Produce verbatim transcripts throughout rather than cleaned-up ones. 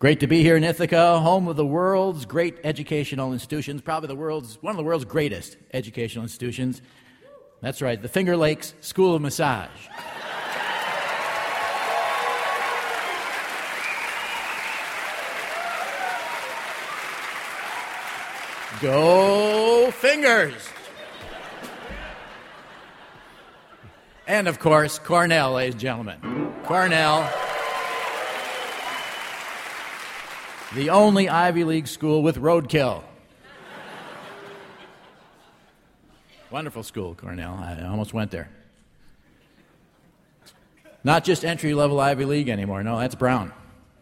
Great to be here in Ithaca, home of the world's great educational institutions, probably the world's one of the world's greatest educational institutions. That's right, the Finger Lakes School of Massage. Go Fingers! And, of course, Cornell, ladies and gentlemen. Cornell, the only Ivy League school with roadkill. Wonderful school, Cornell. I almost went there. Not just entry-level Ivy League anymore. No, that's Brown.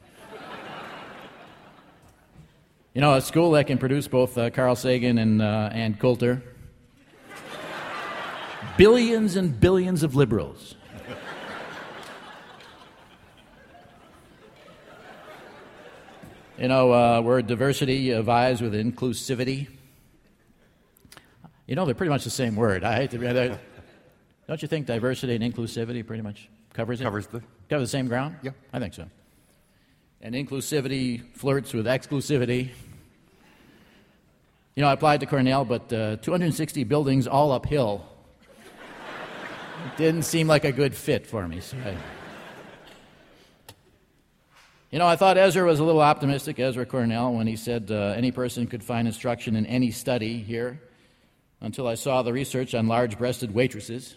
You know, a school that can produce both uh, Carl Sagan and, uh, and Coulter. Billions and billions of liberals. You know, uh, where diversity uh, vies with inclusivity. You know, they're pretty much the same word. I hate to. Don't you think diversity and inclusivity pretty much covers it? Covers the Cover the same ground? Yeah, I think so. And inclusivity flirts with exclusivity. You know, I applied to Cornell, but uh, two hundred sixty buildings all uphill. It didn't seem like a good fit for me. So I... You know, I thought Ezra was a little optimistic, Ezra Cornell, when he said uh, any person could find instruction in any study here, until I saw the research on large-breasted waitresses.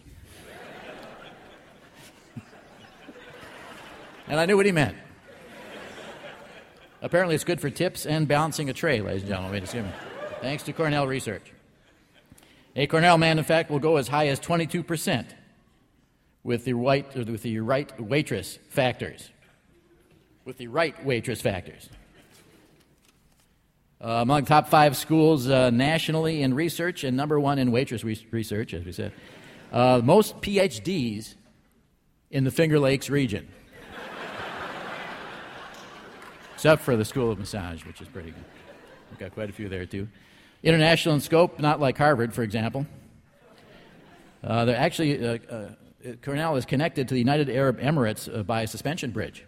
And I knew what he meant. Apparently it's good for tips and balancing a tray, ladies and gentlemen. Wait a second. Thanks to Cornell research. A Cornell man, in fact, will go as high as twenty-two percent with the, white, with the right waitress factors. With the right waitress factors. Uh, among top five schools uh, nationally in research and number one in waitress re- research, as we said. Uh, most P H Ds in the Finger Lakes region. Except for the School of Massage, which is pretty good. We've got quite a few there, too. International in scope, not like Harvard, for example. Uh, they're actually, uh, uh, Cornell is connected to the United Arab Emirates uh, by a suspension bridge.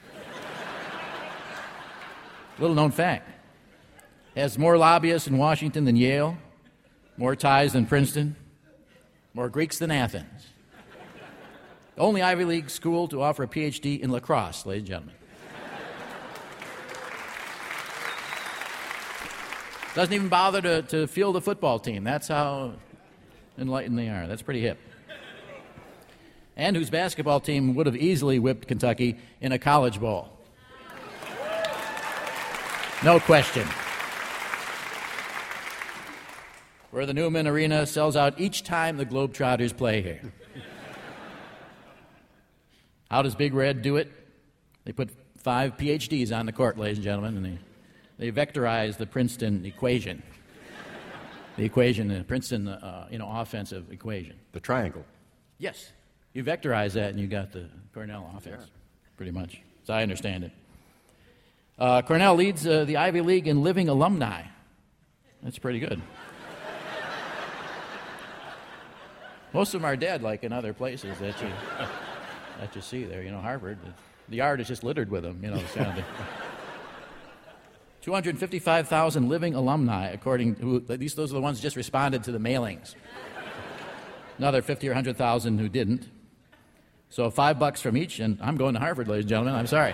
Little known fact. Has more lobbyists in Washington than Yale, more ties than Princeton, more Greeks than Athens. The only Ivy League school to offer a P H D in lacrosse, ladies and gentlemen. Doesn't even bother to, to field a football team. That's how enlightened they are. That's pretty hip. And whose basketball team would have easily whipped Kentucky in a college bowl. No question. Where the Newman Arena sells out each time the Globetrotters play here. How does Big Red do it? They put five P H Ds on the court, ladies and gentlemen, and they, they vectorize the Princeton equation. The equation, the Princeton, uh, you know, offensive equation. The triangle. Yes. You vectorize that and you got the Cornell offense, yeah. Pretty much, as I understand it. Uh, Cornell leads uh, the Ivy League in living alumni. That's pretty good. Most of them are dead, like in other places that you that you see there. You know, Harvard, the, the yard is just littered with them. You know, so the, two hundred fifty-five thousand living alumni, according to at least those are the ones who just responded to the mailings. Another fifty or one hundred thousand who didn't. So five bucks from each, and I'm going to Harvard, ladies and gentlemen. I'm sorry.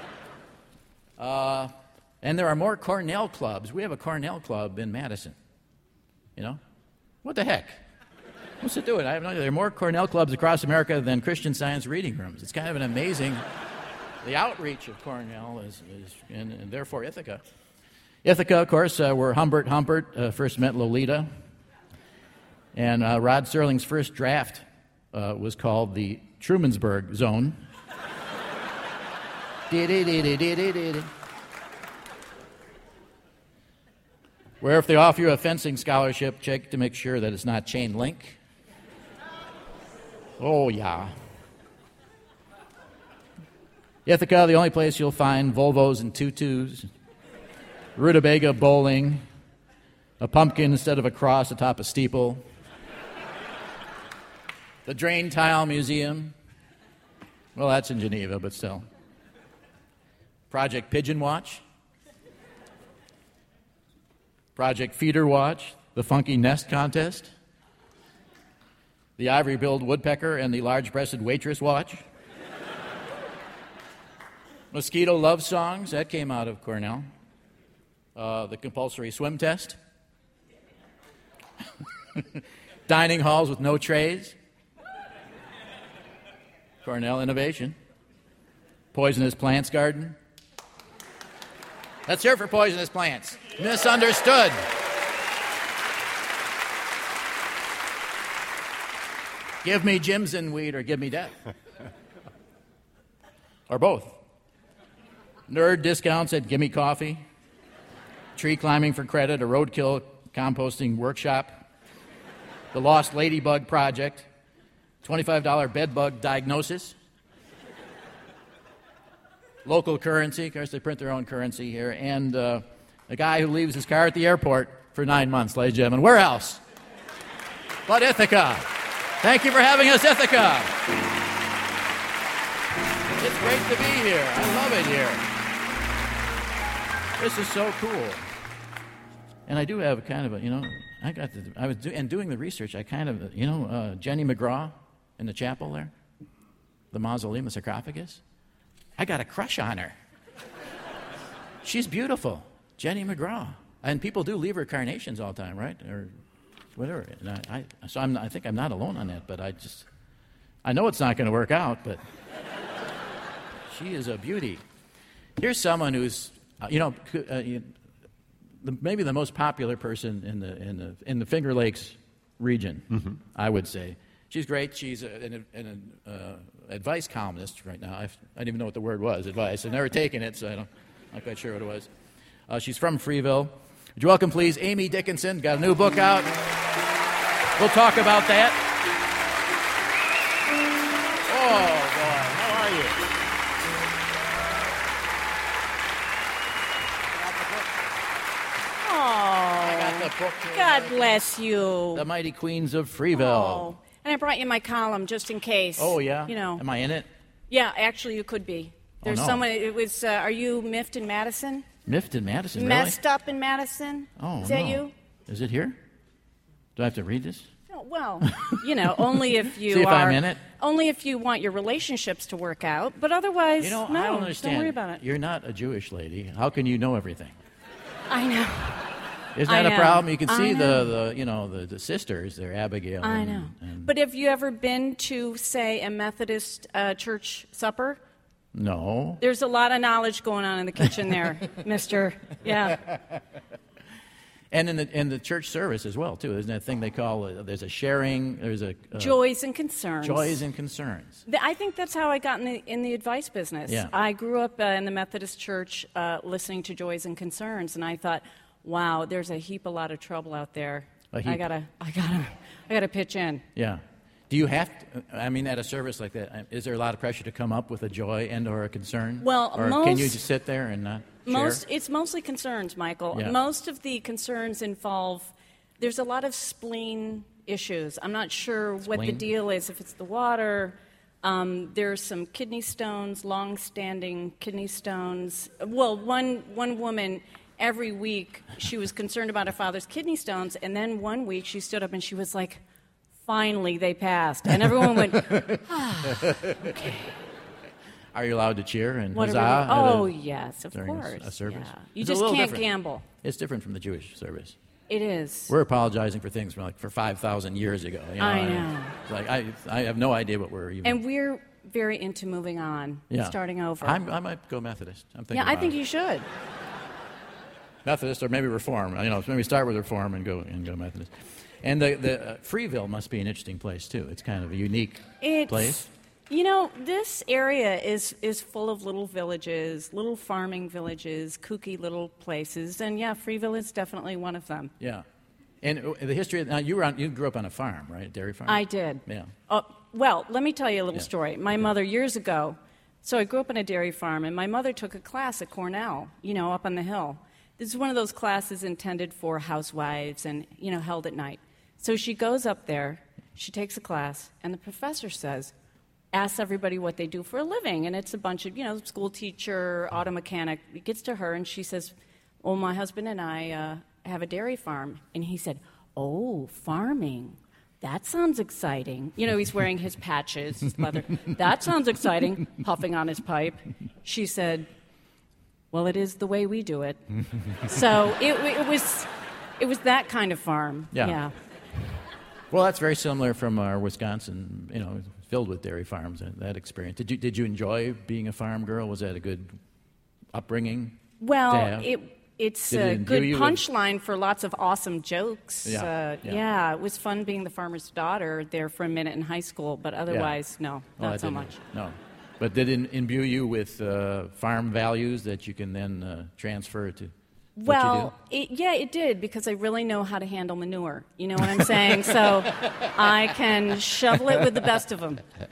Uh, and there are more Cornell clubs. We have a Cornell club in Madison. You know? What the heck? What's it doing? I have no idea. There are more Cornell clubs across America than Christian Science reading rooms. It's kind of an amazing... The outreach of Cornell is... is and, and therefore Ithaca. Ithaca, of course, uh, where Humbert Humbert uh, first met Lolita. And uh, Rod Serling's first draft uh, was called the Trumansburg Zone. Where if they offer you a fencing scholarship, check to make sure that it's not chain link. Oh, yeah. Ithaca, the only place you'll find Volvos and tutus, rutabaga bowling, a pumpkin instead of a cross atop a steeple, the Drain Tile Museum. Well, that's in Geneva, but still. Project Pigeon Watch, Project Feeder Watch, the Funky Nest Contest, the Ivory-billed Woodpecker and the Large-breasted Waitress Watch, Mosquito Love Songs, that came out of Cornell, uh, the compulsory swim test, dining halls with no trays, Cornell Innovation, Poisonous Plants Garden. Let's hear it for Poisonous Plants. Misunderstood. Give me Jimson weed or give me death. Or both. Nerd discounts at Gimme Coffee. Tree climbing for credit, a roadkill composting workshop. The Lost Ladybug Project. twenty-five dollars bed bug diagnosis. Local currency. Of course, they print their own currency here. And uh, a guy who leaves his car at the airport for nine months, ladies and gentlemen. Where else? But Ithaca. Thank you for having us, Ithaca. It's great to be here. I love it here. This is so cool. And I do have kind of a, you know, I got the, I was do, and doing the research, I kind of, you know, uh, Jenny McGraw in the chapel there, the mausoleum, the sarcophagus. I got a crush on her. She's beautiful, Jenny McGraw. And people do leave her carnations all the time, right? Or whatever. And I, I, so I'm, I think I'm not alone on that, but I just, I know it's not going to work out, but she is a beauty. Here's someone who's, uh, you know, uh, you, the, maybe the most popular person in the in the in the Finger Lakes region, mm-hmm. I would say. She's great. She's a, an, an uh, advice columnist right now. I've, I didn't even know what the word was, advice. I've never taken it, so I don't, I'm not quite sure what it was. Uh, she's from Freeville. Would you welcome, please, Amy Dickinson. Got a new book out. We'll talk about that. Oh, boy. How are you? Oh, I got the book here. God bless you. The Mighty Queens of Freeville. Oh, and I brought you my column just in case. Oh, yeah? You know. Am I in it? Yeah, actually, you could be. There's oh, no. someone. It was. Uh, are you miffed in Madison? Miffed in Madison, really? Messed up in Madison? Oh, Is that no. you? Is it here? Do I have to read this? Oh, well, you know, only if you See if are. I'm in it? Only if you want your relationships to work out. But otherwise, You know, no, I don't understand. Don't worry about it. You're not a Jewish lady. How can you know everything? I know. Isn't I that a know. problem? You can I see know. the, the, you know, the, the sisters, they're Abigail. I and, know. and- But have you ever been to, say, a Methodist uh, church supper? No. There's a lot of knowledge going on in the kitchen there, mister. Yeah. And in the in the church service as well, too. Isn't that thing they call, uh, there's a sharing, there's a... Uh, Joys and concerns. Joys and concerns. Th- I think that's how I got in the, in the advice business. Yeah. I grew up uh, in the Methodist church uh, listening to Joys and Concerns, and I thought, wow, there's a heap a lot of trouble out there. A heap. I gotta, I gotta, I gotta pitch in. Yeah. Do you have to, I mean, at a service like that, is there a lot of pressure to come up with a joy and or a concern? Well, or most, can you just sit there and not share? Most, it's mostly concerns, Michael. Yeah. Most of the concerns involve, there's a lot of spleen issues. I'm not sure what the Spleen? deal is, if it's the water. Um, there's some kidney stones, long-standing kidney stones. Well, one one woman, every week, she was concerned about her father's kidney stones, and then one week she stood up and she was like, finally, they passed. And everyone went, ah, okay. Are you allowed to cheer and What huzzah? are at we, a- oh, yes, of during a- course. a service? Yeah. You It's a just little can't different. gamble. It's different from the Jewish service. It is. We're apologizing for things from like for five thousand years ago. You know? I and know. It's like I, I have no idea what we're even. And we're very into moving on, yeah. starting over. I'm, I might go Methodist. I'm thinking. yeah, I about think it. you should. Methodist or maybe Reform. You know, maybe start with Reform and go and go Methodist. And the the uh, Freeville must be an interesting place too. It's kind of a unique It's, place. You know, this area is, is full of little villages, little farming villages, kooky little places, and yeah, Freeville is definitely one of them. Yeah. And uh, the history. Now you were on. You grew up on a farm, right? A dairy farm. I did. Yeah. Uh, well, let me tell you a little Yeah. story. My mother, years ago, so I grew up on a dairy farm, and my mother took a class at Cornell, you know, up on the hill. This is one of those classes intended for housewives and, you know, held at night. So she goes up there, she takes a class, and the professor says, asks everybody what they do for a living, and it's a bunch of, you know, school teacher, auto mechanic. It gets to her, and she says, well, my husband and I uh, have a dairy farm. And he said, oh, farming. That sounds exciting. You know, he's wearing his patches, his leather. That sounds exciting, puffing on his pipe. She said, well, it is the way we do it. So it, it was it was that kind of farm. Yeah. yeah. Well, that's very similar from our Wisconsin, you know, filled with dairy farms, and that experience. Did you did you enjoy being a farm girl? Was that a good upbringing? Well, it it's Did it a imbue good you with- punchline for lots of awesome jokes. Yeah, Uh, yeah. yeah, it was fun being the farmer's daughter there for a minute in high school, but otherwise, no, Oh, not that so didn't- much. No. But did it imbue you with uh, farm values that you can then uh, transfer to what you Well, it, yeah, it did, because I really know how to handle manure. You know what I'm saying? So I can shovel it with the best of them. do?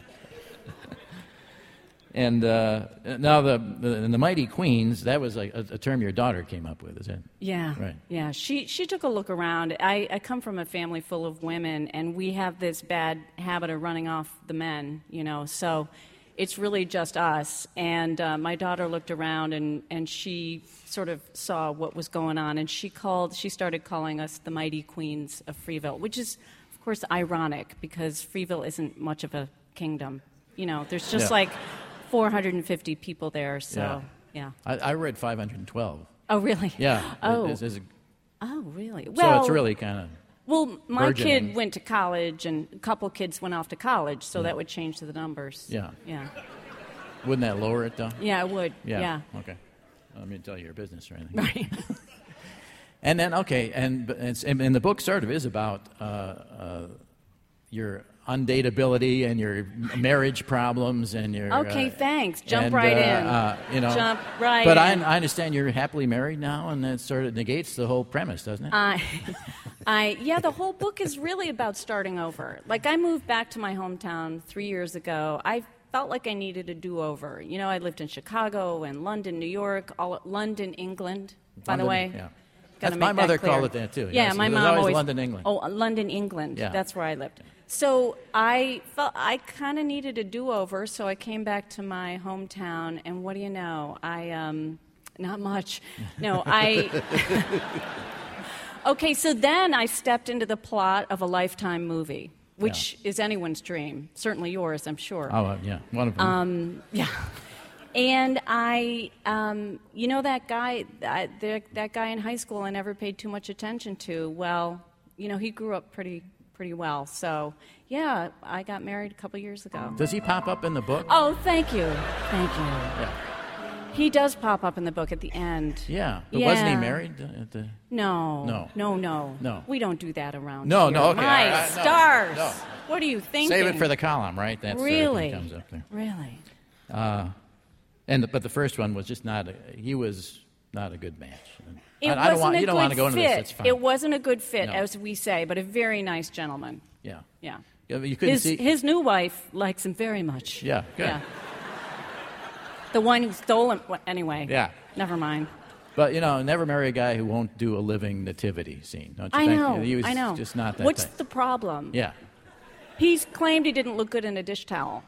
And uh, now the, the the Mighty Queens, that was like a, a term your daughter came up with, is it? Yeah, Right. yeah. She she took a look around. I, I come from a family full of women, and we have this bad habit of running off the men. You know, so it's really just us. And uh, my daughter looked around, and and she sort of saw what was going on, and she called. She started calling us the Mighty Queens of Freeville, which is, of course, ironic because Freeville isn't much of a kingdom. You know, there's just Yeah. like four hundred fifty people there. So Yeah. yeah. I, I read five hundred twelve. Oh, really? Yeah. Oh. It- it's- it's- Oh, really? so Well, it's really kind of... Well, my burgeoning. kid went to college, and a couple kids went off to college, so that would change the numbers. Yeah. Yeah. Wouldn't that lower it, though? Yeah, it would. Yeah. Yeah. Okay. I don't mean to tell you your business or anything. Right. And then, okay, and, but it's, and, and the book sort of is about uh, uh, your undateability and your marriage problems and your... Okay, uh, thanks. Jump and, right uh, in. Uh, you know, Jump right But I, in. I understand you're happily married now, and that sort of negates the whole premise, doesn't it? I, I, yeah, the whole book is really about starting over. Like, I moved back to my hometown three years ago. I felt like I needed a do-over. You know, I lived in Chicago and London, New York, all London, England, by the London, way. yeah. Gotta That's- my make that mother clear. called it that, too. Yeah, Yes, my it was mom always always London, England. Oh, uh, London, England. Yeah. That's where I lived. So I felt I kind of needed a do-over, so I came back to my hometown, and what do you know? I um, not much. No, I. Okay, so then I stepped into the plot of a Lifetime movie, which is anyone's dream, certainly yours, I'm sure. Oh, uh, yeah, one of them. Um, yeah. And I, um, you know, that guy, that, that guy in high school I never paid too much attention to. Well, you know, he grew up pretty, pretty well. So, yeah, I got married a couple years ago. Does he pop up in the book? Oh, thank you, thank you. Yeah. He does pop up in the book at the end. Yeah, but wasn't he Yeah. married at the... No, No. no, no, No. We don't do that around No, here. no, okay, My all right, no, stars. no. What are you thinking? Save it for the column, right? That's sort of really thing comes up there. Really. Uh, and the, but the first one was just not. A, he was not a good match. It I, I don't wasn't want a you don't good want to go into fit. this. It's fine. It wasn't a good fit, No. as we say, but a very nice gentleman. Yeah. Yeah. Yeah, but you couldn't His see. his new wife likes him very much. Yeah, good. Yeah. The one who stole him. Well, anyway. Yeah. Never mind. But you know, never marry a guy who won't do a living nativity scene. Don't you I think? know. He was I know. just not that What's type. the problem? Yeah. He's claimed he didn't look good in a dish towel.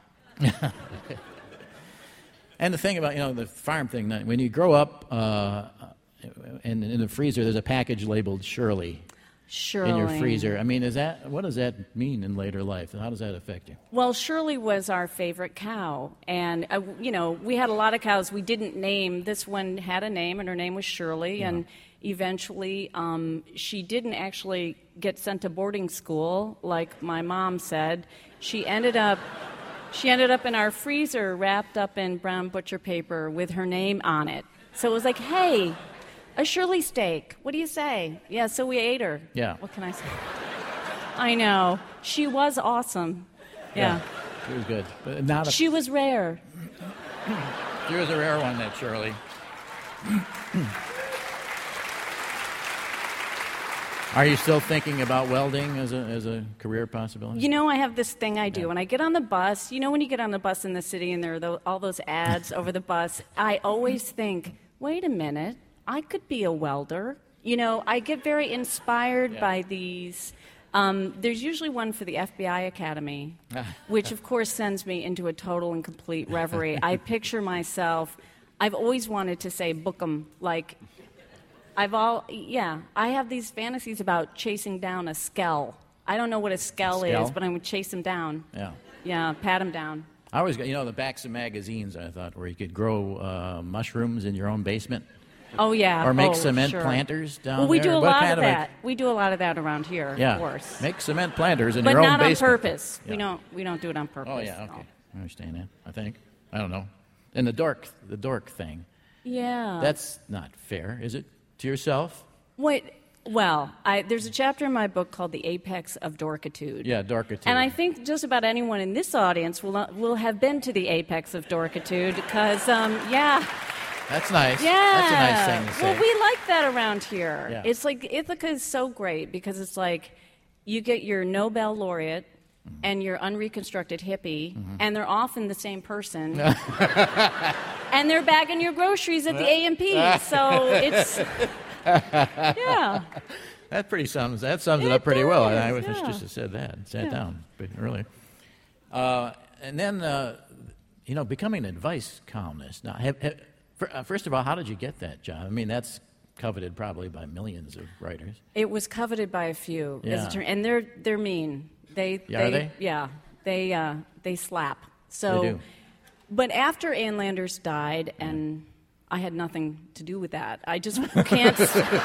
And the thing about, you know, the farm thing, that when you grow up uh, and in the freezer, there's a package labeled Shirley Shirley. in your freezer. I mean, is that what does that mean in later life? How does that affect you? Well, Shirley was our favorite cow. And, uh, you know, we had a lot of cows we didn't name. This one had a name, and her name was Shirley. Yeah. And eventually, um, she didn't actually get sent to boarding school, like my mom said. She ended up... She ended up in our freezer wrapped up in brown butcher paper with her name on it. So it was like, hey, a Shirley steak. What do you say? Yeah, so we ate her. Yeah. What can I say? I know. She was awesome. Yeah. She was good. But not a, She was rare. she was a rare one, that Shirley. Are you still thinking about welding as a as a career possibility? You know, I have this thing I do. When I get on the bus, you know when you get on the bus in the city and there are tho- all those ads over the bus, I always think, wait a minute, I could be a welder. You know, I get very inspired Yeah. by these Um, there's usually one for the F B I Academy, which of course sends me into a total and complete reverie. I picture myself, I've always wanted to say book 'em, like, I've all, yeah, I have these fantasies about chasing down a skell. I don't know what a skell, Skell? is, but I would chase him down. Yeah. Yeah, pat him down. I always got, you know, the backs of magazines, I thought, where you could grow uh, mushrooms in your own basement. Oh, yeah. Or make oh, cement sure. planters down Well, we there. do a What lot kind of of a- that. We do a lot of that around here, Yeah. of course. Make cement planters in But your own not on basement. purpose. Yeah. We don't. We don't do it on purpose. Oh, yeah, no. okay. I understand that, I think. I don't know. And the dork, the dork thing, Yeah. that's not fair, is it, to yourself? Wait. Well, I, there's a chapter in my book called "The Apex of Dorkitude." Yeah, dorkitude. And I think just about anyone in this audience will not, will have been to the apex of dorkitude because, um, yeah, That's nice. yeah. That's a nice thing to say. Well, we like that around here. Yeah. It's like Ithaca is so great because it's like you get your Nobel laureate Mm-hmm. and your unreconstructed hippie, and they're often the same person. And they're bagging your groceries at the A M P. So it's, yeah. That pretty sums that sums it, It up pretty well. does, I wish yeah. just have said that. Sat Yeah. down but earlier. Uh, and then, uh, you know, becoming an advice columnist. Now, have, have, for, uh, first of all, how did you get that job? I mean, that's coveted probably by millions of writers. It was coveted by a few, as Yeah. it turned, and they're they're mean. They, Yeah, are they? Yeah, they uh, they slap. So, They do. But after Ann Landers died, and I had nothing to do with that. I just can't.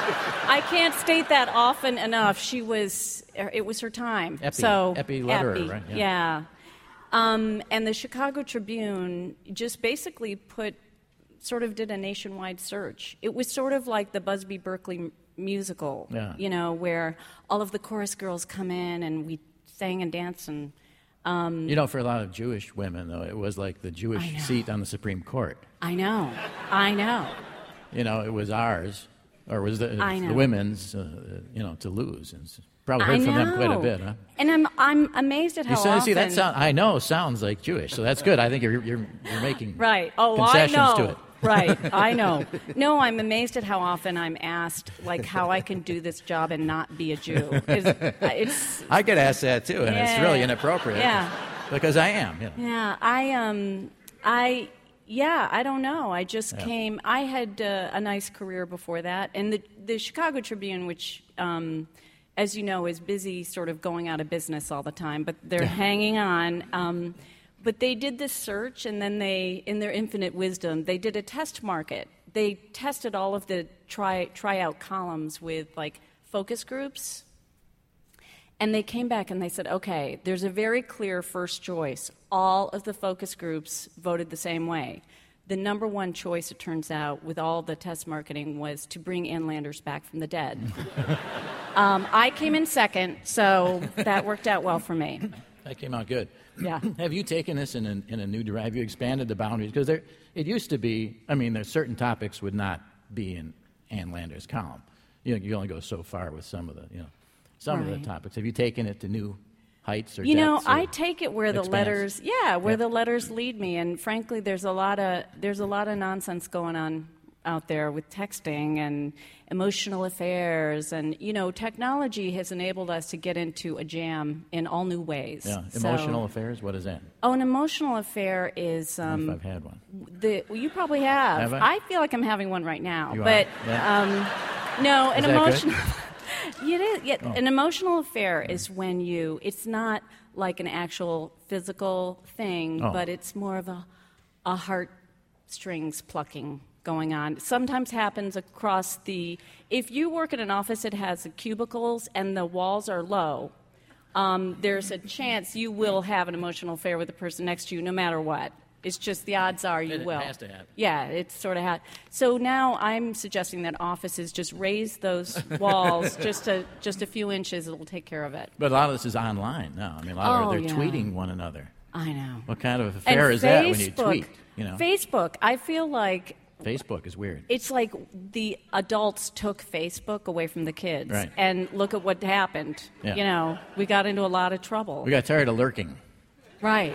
I can't state that often enough. She was. It was her time. Epi, so Epi Lederer, Epi, right? Yeah. Yeah. Um, and the Chicago Tribune just basically put, sort of did a nationwide search. It was sort of like the Busby Berkeley musical, Yeah. you know, where all of the chorus girls come in and we sang and danced and. Um, You know, for a lot of Jewish women, though, it was like the I Jewish know. seat on the Supreme Court. I know, I know. You know, it was ours, or was the, I the know. women's, uh, you know, to lose. And s- probably I heard from them quite a know. bit, huh? And I'm I'm amazed at how You see, often. see, that sound, I know sounds like Jewish, so that's good. I think you're you're, you're making Right. Oh, concessions I know. to it. Right. I know. No, I'm amazed at how often I'm asked, like, how I can do this job and not be a Jew. It's, it's I get asked that too, and it's really Yeah. inappropriate. Yeah. Because I am. You know. yeah. I um I yeah. I don't know. I just Yeah. came. I had uh, a nice career before that, and the the Chicago Tribune, which. Um, as you know, is busy sort of going out of business all the time, but they're hanging on. Um, but they did this search, and then they, in their infinite wisdom, they did a test market. They tested all of the try tryout columns with like focus groups, and they came back and they said, okay, there's a very clear first choice. All of the focus groups voted the same way. The number one choice, it turns out, with all the test marketing was to bring Ann Landers back from the dead. um, I came in second, so that worked out well for me. That came out good. Yeah. Have you taken this in a, in a new direction? Have you expanded the boundaries? Because there, it used to be, I mean, there's certain topics would not be in Ann Landers' column. You know, you only go so far with some of the, you know, some of Right. the topics. Have you taken it to new heights or You know, depths or I take it where the expanse? letters, yeah, where Yeah. the letters lead me. And frankly, there's a lot of there's a lot of nonsense going on out there with texting and emotional affairs, and you know, technology has enabled us to get into a jam in all new ways. Yeah, So- emotional affairs. What is that? Oh, an emotional affair is I don't know um, if I've had one. the well, you probably have. Have I? feel like I'm having one right now, You are? but Yeah. um, no, an Is that good? emotional. It is. Yeah, Oh. An emotional affair is when you. It's not like an actual physical thing, Oh. but it's more of a, a heartstrings plucking going on. It sometimes happens across the. If you work in an office that has cubicles and the walls are low, um, there's a chance you will have an emotional affair with the person next to you, no matter what. It's just the odds are you It will. has to happen. Yeah, it's sort of ha- so now I'm suggesting that offices just raise those walls just a just a few inches. It'll take care of it. But a lot of this is online now. I mean, a lot Oh, of they're yeah. tweeting one another. I know. What kind of affair And is that when you Facebook- tweet? You know, Facebook. I feel like Facebook is weird. it's like the adults took Facebook away from the kids, Right. and look at what happened. Yeah. You know, we got into a lot of trouble. We got tired of lurking. Right.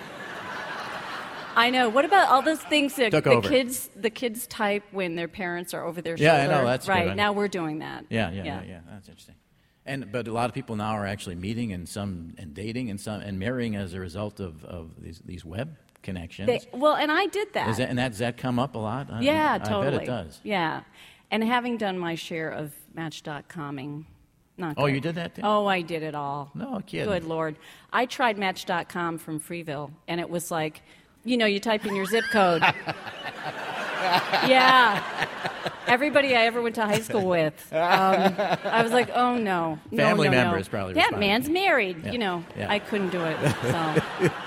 I know. What about all those things that Took the over. kids the kids type when their parents are over their Yeah, I shoulder? know, that's a good right. one. Now we're doing that. Yeah, yeah, yeah, yeah. That's interesting. And but a lot of people now are actually meeting and some and dating and some and marrying as a result of, of these these web connections. They, well, and I did that. Is that and that, does that come up a lot? I, yeah, I, totally. I bet it does. Yeah, and having done my share of Match dot comming, not Oh, good. you did that too? Oh, I did it all. No kidding. Good Lord. I tried Match dot com from Freeville, and it was like, you know, you type in your zip code. Yeah. Everybody I ever went to high school with. Um, I was like, oh, no. no Family no, members no. probably That responded. man's married. Yeah. You know, Yeah. I couldn't do it. So.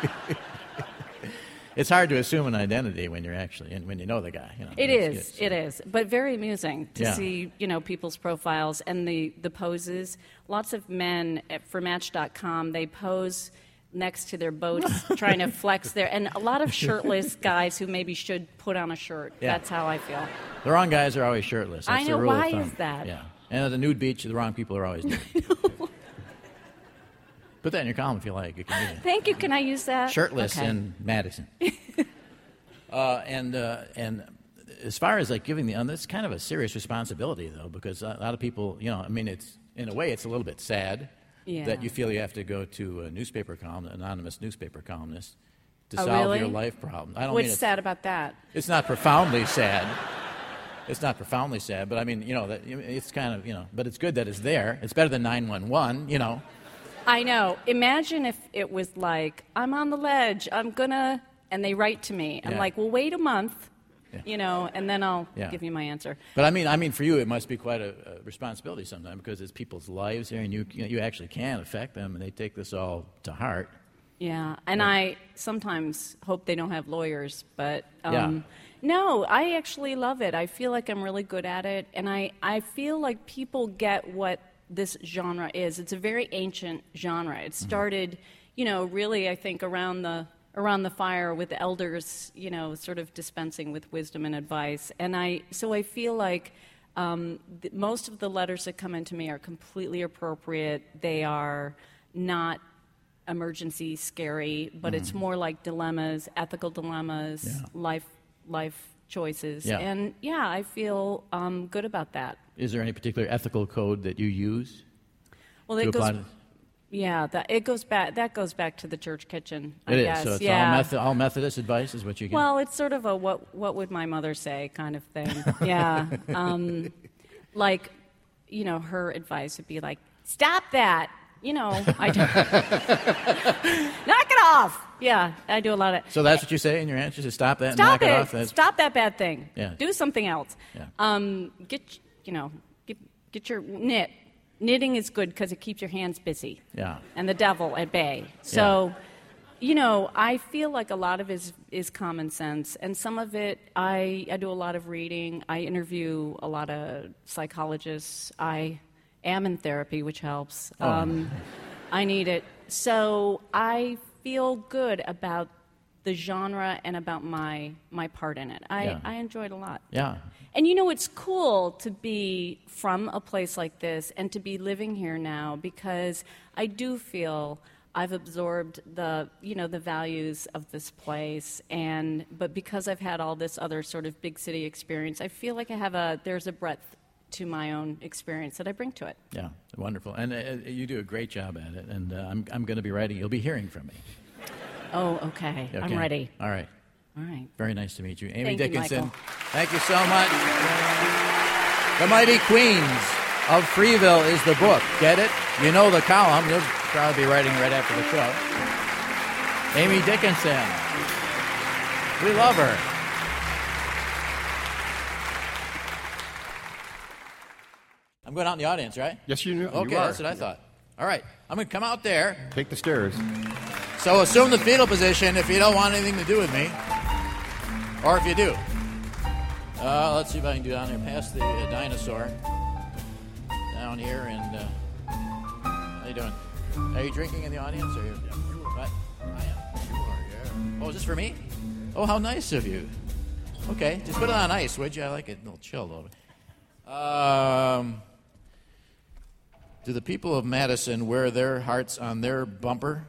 It's hard to assume an identity when you're actually and when you know the guy. You know, It It's is, good, so. it is, but very amusing to Yeah. see, you know, people's profiles and the, the poses. Lots of men at, for Match dot com, they pose next to their boats trying to flex their, and a lot of shirtless guys who maybe should put on a shirt. Yeah. That's how I feel. The wrong guys are always shirtless. That's I the know. rule of Why thumb. is that? Yeah. And at the nude beach, the wrong people are always nude. Put that in your column if you like. You can use it. Thank you. Can I use that? Shirtless Okay. in Madison. uh, and uh, and as far as like giving the, and it's kind of a serious responsibility though, because a lot of people, you know, I mean, it's in a way it's a little bit sad Yeah. that you feel you have to go to a newspaper column, an anonymous newspaper columnist, to Oh, solve really? your life problem. I don't What's mean it's, sad about that? it's not profoundly sad. It's not profoundly sad, but I mean, you know, that it's kind of, you know, but it's good that it's there. It's better than nine one one, you know. I know. Imagine if it was like, I'm on the ledge, I'm gonna, and they write to me. I'm Yeah. like, well, wait a month, Yeah. you know, and then I'll Yeah. give you my answer. But I mean, I mean, for you, it must be quite a, a responsibility sometimes because it's people's lives here, and you you, know, you actually can affect them, and they take this all to heart. Yeah, and I sometimes hope they don't have lawyers, but um, Yeah. no, I actually love it. I feel like I'm really good at it, and I, I feel like people get what this genre is. It's a very ancient genre. It started, you know, really, I think, around the around the fire with the elders, you know, sort of dispensing with wisdom and advice. And I, so I feel like um, th- most of the letters that come into me are completely appropriate. They are not emergency scary, but it's more like dilemmas, ethical dilemmas, Yeah. life life choices. Yeah. And yeah, I feel um, good about that. Is there any particular ethical code that you use Well, to it apply goes to? yeah, that it goes back that goes back to the church kitchen, I It is. guess. So it's yeah. all, meth- all Methodist advice is what you get. Well, it's sort of a what what would my mother say kind of thing. Yeah. Um, like, you know, her advice would be like, stop that. You know, I do. Knock it off. Yeah, I do a lot of. so that's what you say in your answers: is stop that and Stop knock it, it. off. That's, Stop that bad thing. Yeah. Do something else. Yeah. Um, get you know get get your knit. Knitting is good because it keeps your hands busy. Yeah. And the devil at bay. So, you know, I feel like a lot of it is, is common sense, and some of it I I do a lot of reading. I interview a lot of psychologists. I am in therapy, which helps. Oh. Um, I need it. So I feel good about the genre and about my my part in it. I, Yeah. I enjoy it a lot. yeah. And you know, it's cool to be from a place like this and to be living here now because I do feel I've absorbed the, you know, the values of this place. And but because I've had all this other sort of big city experience, I feel like I have a there's a breadth to my own experience that I bring to it. Yeah, wonderful. And uh, you do a great job at it. And uh, I'm, I'm going to be writing. You'll be hearing from me. Oh, okay. Okay? I'm ready. All right. All right. Very nice to meet you. Amy Thank you, Dickinson, Michael. thank you so much. The Mighty Queens of Freeville is the book. Get it? You know the column. You'll probably be writing right after the show. Amy Dickinson. We love her. I'm going out in the audience, right? Yes, you, you Okay, are. that's what I thought. All right. I'm going to come out there. Take the stairs. So assume the fetal position if you don't want anything to do with me. Or if you do. Uh, let's see if I can do down here past the uh, dinosaur. Down here and... Uh, how you doing? Are you drinking in the audience? Or you, what? I am. Oh, is this for me? Oh, how nice of you. Okay, just put it on ice, would you? I like it a little chilled over. Um... Do the people of Madison wear their hearts on their bumper?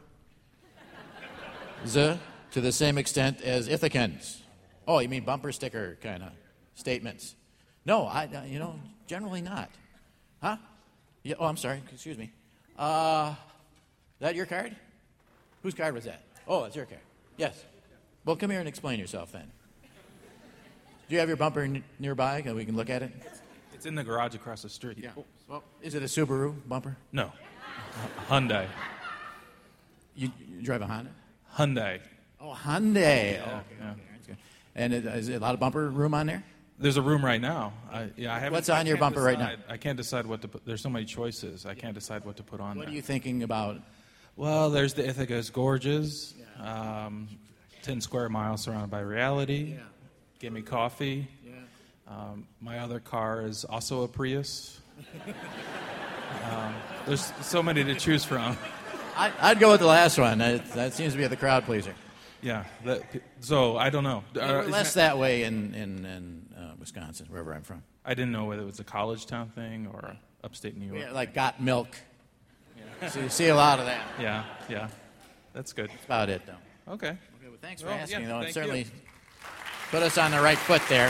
Z, to the same extent as Ithacans. Oh, you mean bumper sticker kind of statements? No, I, you know, generally not. Huh? Yeah. Oh, I'm sorry. Excuse me. Uh, that your card? Whose card was that? Oh, that's your card. Yes. Well, come here and explain yourself then. Do you have your bumper n- nearby? We can look at it. It's in the garage across the street. Yeah. Well, is it a Subaru bumper? No. Hyundai. You, you drive a Honda? Hyundai. Oh, Hyundai. Yeah, Oh, okay, yeah. okay, that's good. And it, is there a lot of bumper room on there? There's a room right now. I, yeah, I haven't, What's I on your can't bumper right now? decide- I can't decide what to put. There's so many choices. I can't decide what to put on What there. are you thinking about? Well, there's the Ithaca's Gorges. Um, ten square miles surrounded by reality. Yeah. Give me coffee. Yeah. Um, my other car is also a Prius. um, there's so many to choose from. I, I'd go with the last one. That, that seems to be the crowd pleaser. Yeah. That, so I don't know. Uh, We're is less that- that way in, in, in uh, Wisconsin, wherever I'm from. I didn't know whether it was a college town thing or upstate New York. Yeah, like got milk. So you see a lot of that. Yeah, yeah. That's good. That's about it, though. Okay. Okay, well, thanks for Well, asking, yeah, though. It thank certainly you. put us on the right foot there.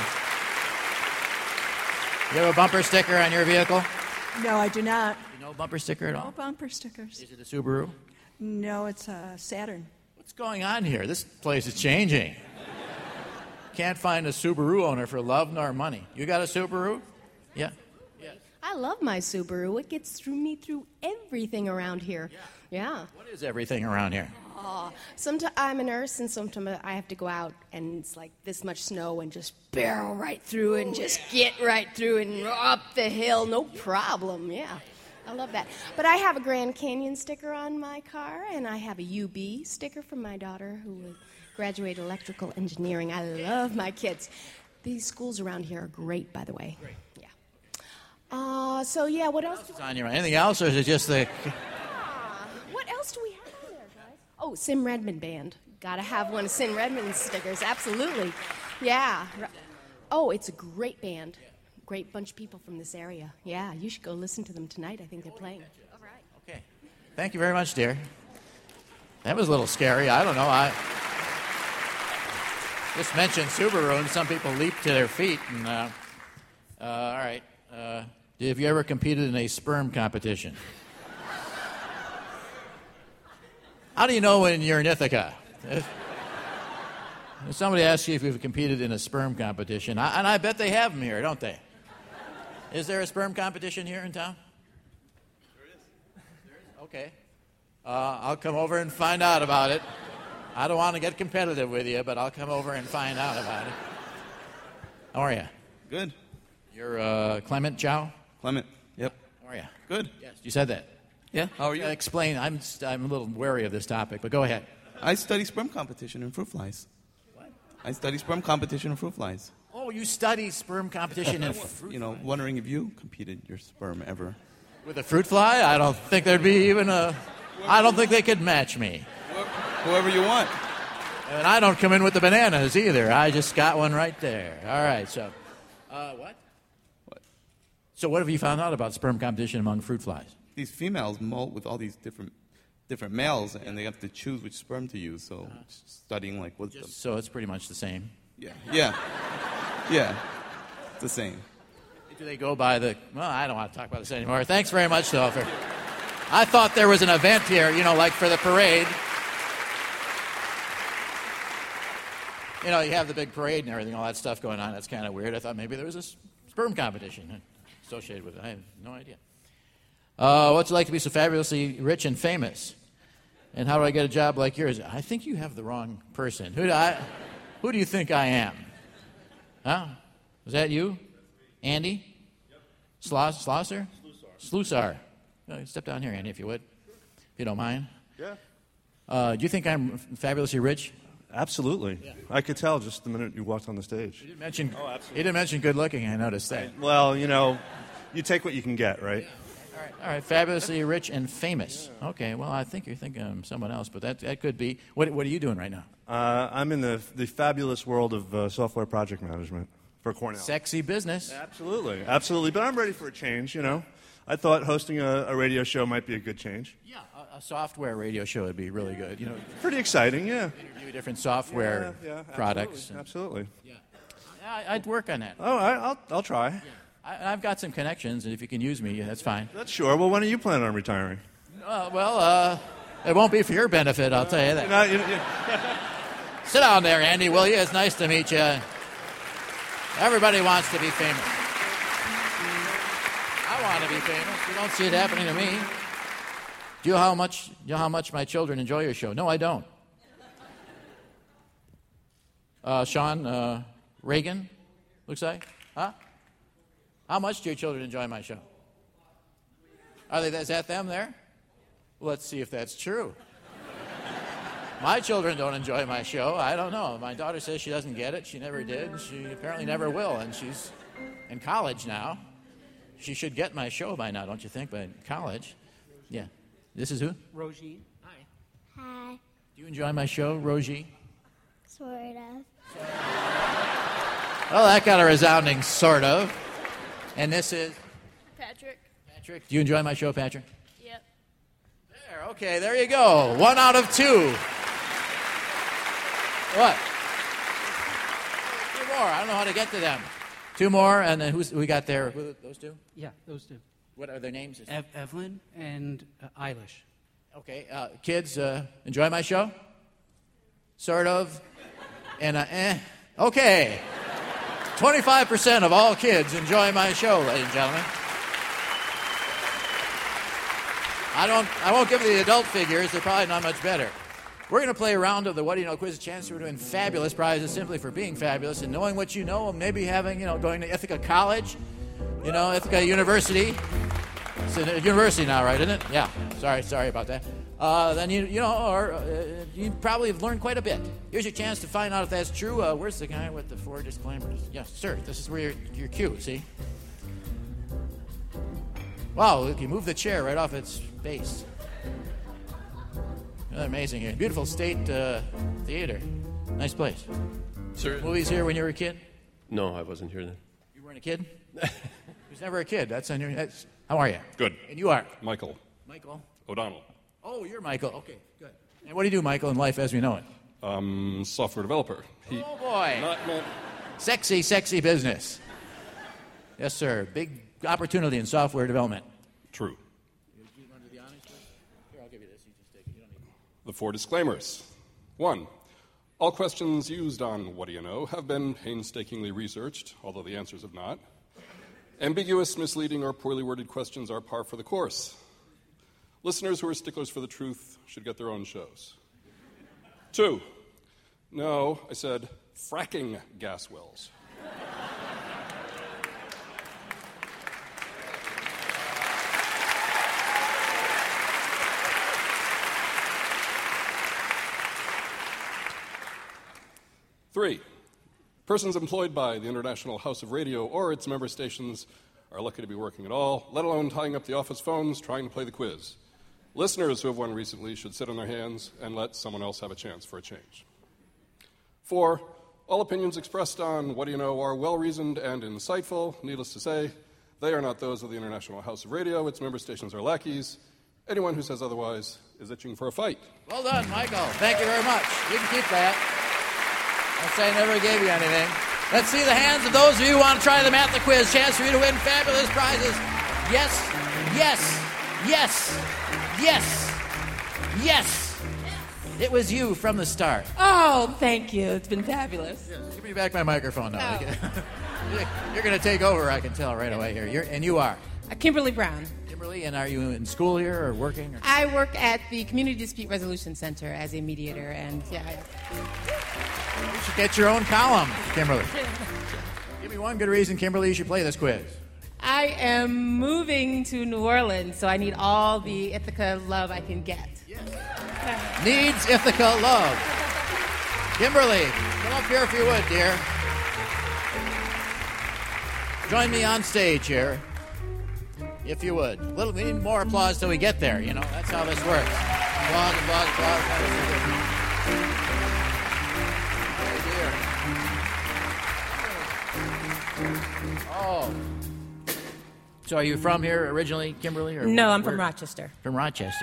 You have a bumper sticker on your vehicle? No, I do not. No bumper sticker at No all? bumper stickers. Is it a Subaru? No, it's a Saturn. What's going on here? This place is changing. Can't find a Subaru owner for love nor money. You got a Subaru? Yeah. I love my Subaru. It gets through me through everything around here. Yeah. What is everything around here? Oh, sometimes I'm a nurse, and sometimes I have to go out, and it's like this much snow, and just barrel right through and just get right through and up the hill, no problem. Yeah, I love that. But I have a Grand Canyon sticker on my car, and I have a U B sticker from my daughter who would graduate electrical engineering. I love my kids. These schools around here are great, by the way. Great. Yeah. Uh, so yeah, what else? Do What's on your mind? Anything else, or is it just the... Ah, what else do we have there, guys? Oh, Sim Redmond Band. Gotta have one of Sim Redmond's stickers. Absolutely. Yeah. Oh, it's a great band. Great bunch of people from this area. Yeah, you should go listen to them tonight. I think they're playing. All right. Okay. Thank you very much, dear. That was a little scary. I don't know. I just mentioned Subaru, and some people leaped to their feet. And uh, uh, all right. Uh, have you ever competed in a sperm competition? How do you know when you're in Ithaca? If, if somebody asks you if you've competed in a sperm competition, I, and I bet they have them here, don't they? Is there a sperm competition here in town? There is. There is? Okay. Uh, I'll come over and find out about it. I don't want to get competitive with you, but I'll come over and find out about it. How are you? Good. You're uh, Clement Chow? Clement. Yep. How are you? Good. Yes. You said that. Yeah. How are you? Uh, explain. I'm I'm a little wary of this topic, but go ahead. I study sperm competition and fruit flies. What? I study sperm competition and fruit flies. Oh, you study sperm competition and fruit You know, flies. wondering if you competed your sperm ever. With a fruit fly? I don't think there'd be even a... I don't think they could match me. Whoever you want. And I don't come in with the bananas either. I just got one right there. All right, so... Uh, what? What? So what have you found out about sperm competition among fruit flies? These females molt with all these different different males, and they have to choose which sperm to use. So studying like what's the So it's pretty much the same. yeah yeah yeah it's the same. Do they go by the... Well, I don't want to talk about this anymore. Thanks very much, though. For, I thought there was an event here, you know, like for the parade. You know, you have the big parade and everything, all that stuff going on. That's kind of weird. I thought maybe there was a s- sperm competition associated with it. I have no idea. Uh, what's it like to be so fabulously rich and famous? And how do I get a job like yours? I think you have the wrong person. Who do I... Who do you think I am? Huh? Was that you? Andy? Yep. Sloss, Slosser? Slusar. Uh, step down here, Andy, if you would. If you don't mind. Yeah. Uh, do you think I'm fabulously rich? Absolutely. Yeah. I could tell just the minute you walked on the stage. You didn't mention, Oh, absolutely. you didn't mention good looking, I noticed that. Well, you know, you take what you can get, right? All right, all right, fabulously rich and famous. Okay, well, I think you're thinking of someone else, but that, that could be. What, what are you doing right now? Uh, I'm in the the fabulous world of uh, software project management for Cornell. Sexy business. Absolutely, absolutely. But I'm ready for a change. You know, I thought hosting a, a radio show might be a good change. Yeah, a, a software radio show would be really good. You know, Pretty exciting, yeah. interview different software Yeah, yeah, products. Absolutely. absolutely. And, yeah, I- I'd work on that. Oh, I, I'll I'll try. I, I've got some connections, and if you can use me, that's fine. That's sure. Well, when are you planning on retiring? Uh, well, uh, it won't be for your benefit, I'll tell you that. You're not- you're- you're- Sit down there, Andy, will you? It's nice to meet you. Everybody wants to be famous. I want to be famous. You don't see it happening to me. Do you know how much, do you know how much my children enjoy your show? No, I don't. Uh, Sean, uh, Reagan, looks like? Huh? How much do your children enjoy my show? Are they, is that them there? Let's see if that's true. My children don't enjoy my show. I don't know. My daughter says she doesn't get it. She never did. She apparently never will, and she's in college now. She should get my show by now, don't you think? But in college. Yeah. This is who? Rogie. Hi. Hi. Do you enjoy my show, Rogie? Sort of. Well, that got a resounding sort of. And this is? Patrick. Patrick. Do you enjoy my show, Patrick? Yep. There, okay, there you go. One out of two. What? Two more. I don't know how to get to them. Two more, and then who's we got there? Who, those two? Yeah, those two. What are their names? Ev- Evelyn and uh, Eilish. Okay, uh, kids, uh, enjoy my show? Sort of. And uh, eh. Okay. twenty-five percent of all kids enjoy my show, ladies and gentlemen. I don't. I won't give you the adult figures. They're probably not much better. We're going to play a round of the What Do You Know quiz, a chance to win fabulous prizes simply for being fabulous and knowing what you know, and maybe having, you know, going to Ithaca College, you know, Ithaca University. It's a university now, right, isn't it? Yeah. Sorry, sorry about that. Uh, then you, you know, or uh, you probably have learned quite a bit. Here's your chance to find out if that's true. Uh, where's the guy with the four disclaimers? Yes, sir. This is where your your cue. See? Wow, look, you moved the chair right off its base. Really amazing here. Beautiful State uh, Theater. Nice place. Sir? Movies here when you were a kid? No, I wasn't here then. You weren't a kid? He was never a kid. That's on your. That's, how are you? Good. And you are? Michael Michael. O'Donnell. Oh, you're Michael. Okay, good. And what do you do, Michael, in life as we know it? Um, software developer. He, Oh, boy. Not, not, Sexy, sexy business. Yes, sir. Big opportunity in software development. true. You want to do the honors first? Here, I'll give you this. You just take it. You don't need it. The four disclaimers. One, all questions used on What Do You Know have been painstakingly researched, although the answers have not. Ambiguous, misleading, or poorly worded questions are par for the course. Listeners who are sticklers for the truth should get their own shows. Two, no, I said fracking gas wells. Three, persons employed by the International House of Radio or its member stations are lucky to be working at all, let alone tying up the office phones trying to play the quiz. Listeners who have won recently should sit on their hands and let someone else have a chance for a change. Four, all opinions expressed on What Do You Know are well-reasoned and insightful. Needless to say, they are not those of the International House of Radio. Its member stations are lackeys. Anyone who says otherwise is itching for a fight. Well done, Michael. Thank you very much. You can keep that. I'll say I never gave you anything. Let's see the hands of those of you who want to try the math the quiz. Chance for you to win fabulous prizes. Yes, yes, yes, yes, yes. It was you from the start. Oh, thank you. It's been fabulous. Yes, give me back my microphone now. Oh. You're going to take over, I can tell right away here. You're, and you are? Uh, Kimberly Brown. Kimberly, and are you in school here or working? Or? I work at the Community Dispute Resolution Center as a mediator, and yeah. You should get your own column, Kimberly. Give me one good reason, Kimberly, you should play this quiz. I am moving to New Orleans, so I need all the Ithaca love I can get. Yes. Needs Ithaca love. Kimberly, come up here if you would, dear. Join me on stage here, if you would. A little, we need more applause till we get there, you know. That's how this works. Applause, applause, applause. Oh, dear. Oh. So are you from here originally, Kimberly? Or no, I'm where? from Rochester. From Rochester.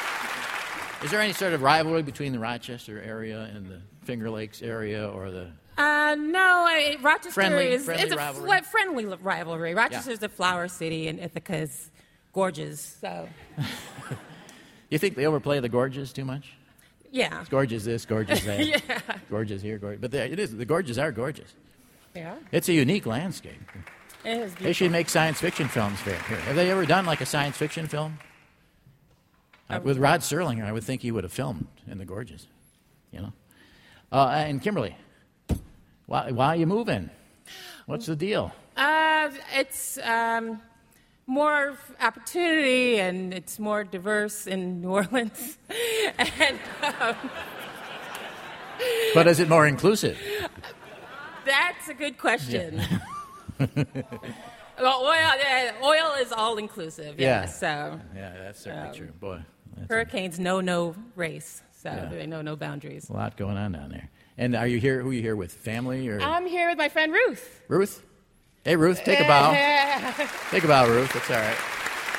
Is there any sort of rivalry between the Rochester area and the Finger Lakes area or the Uh, no, I, Rochester Friendly- is friendly it's a rivalry? fl- friendly rivalry. Rochester's a flower city, and Ithaca is gorgeous. So, You think they overplay the gorges too much? yeah. It's gorgeous this, gorgeous that. Yeah. Gorgeous here, gorgeous. But they, it is. The gorges are gorgeous. Yeah. It's a unique landscape. It is They beautiful. should make science fiction films here. here. Have they ever done like a science fiction film? Uh, with Rod Serling, I would think he would have filmed in the gorges. You know. Uh, and Kimberly, why, why are you moving? What's the deal? Uh, it's um, more opportunity, and it's more diverse in New Orleans. and um, But is it more inclusive? that's a good question. Well, oil, yeah, oil is all inclusive. Yeah. Yeah. So Yeah, that's certainly Um, true. Boy, that's hurricanes know no race, so Yeah. they know no boundaries. a lot going on down there. And are you here? Who are you here with? Family or I'm here with my friend Ruth. Ruth? Hey, Ruth, take a bow. Take a bow, Ruth. That's all right.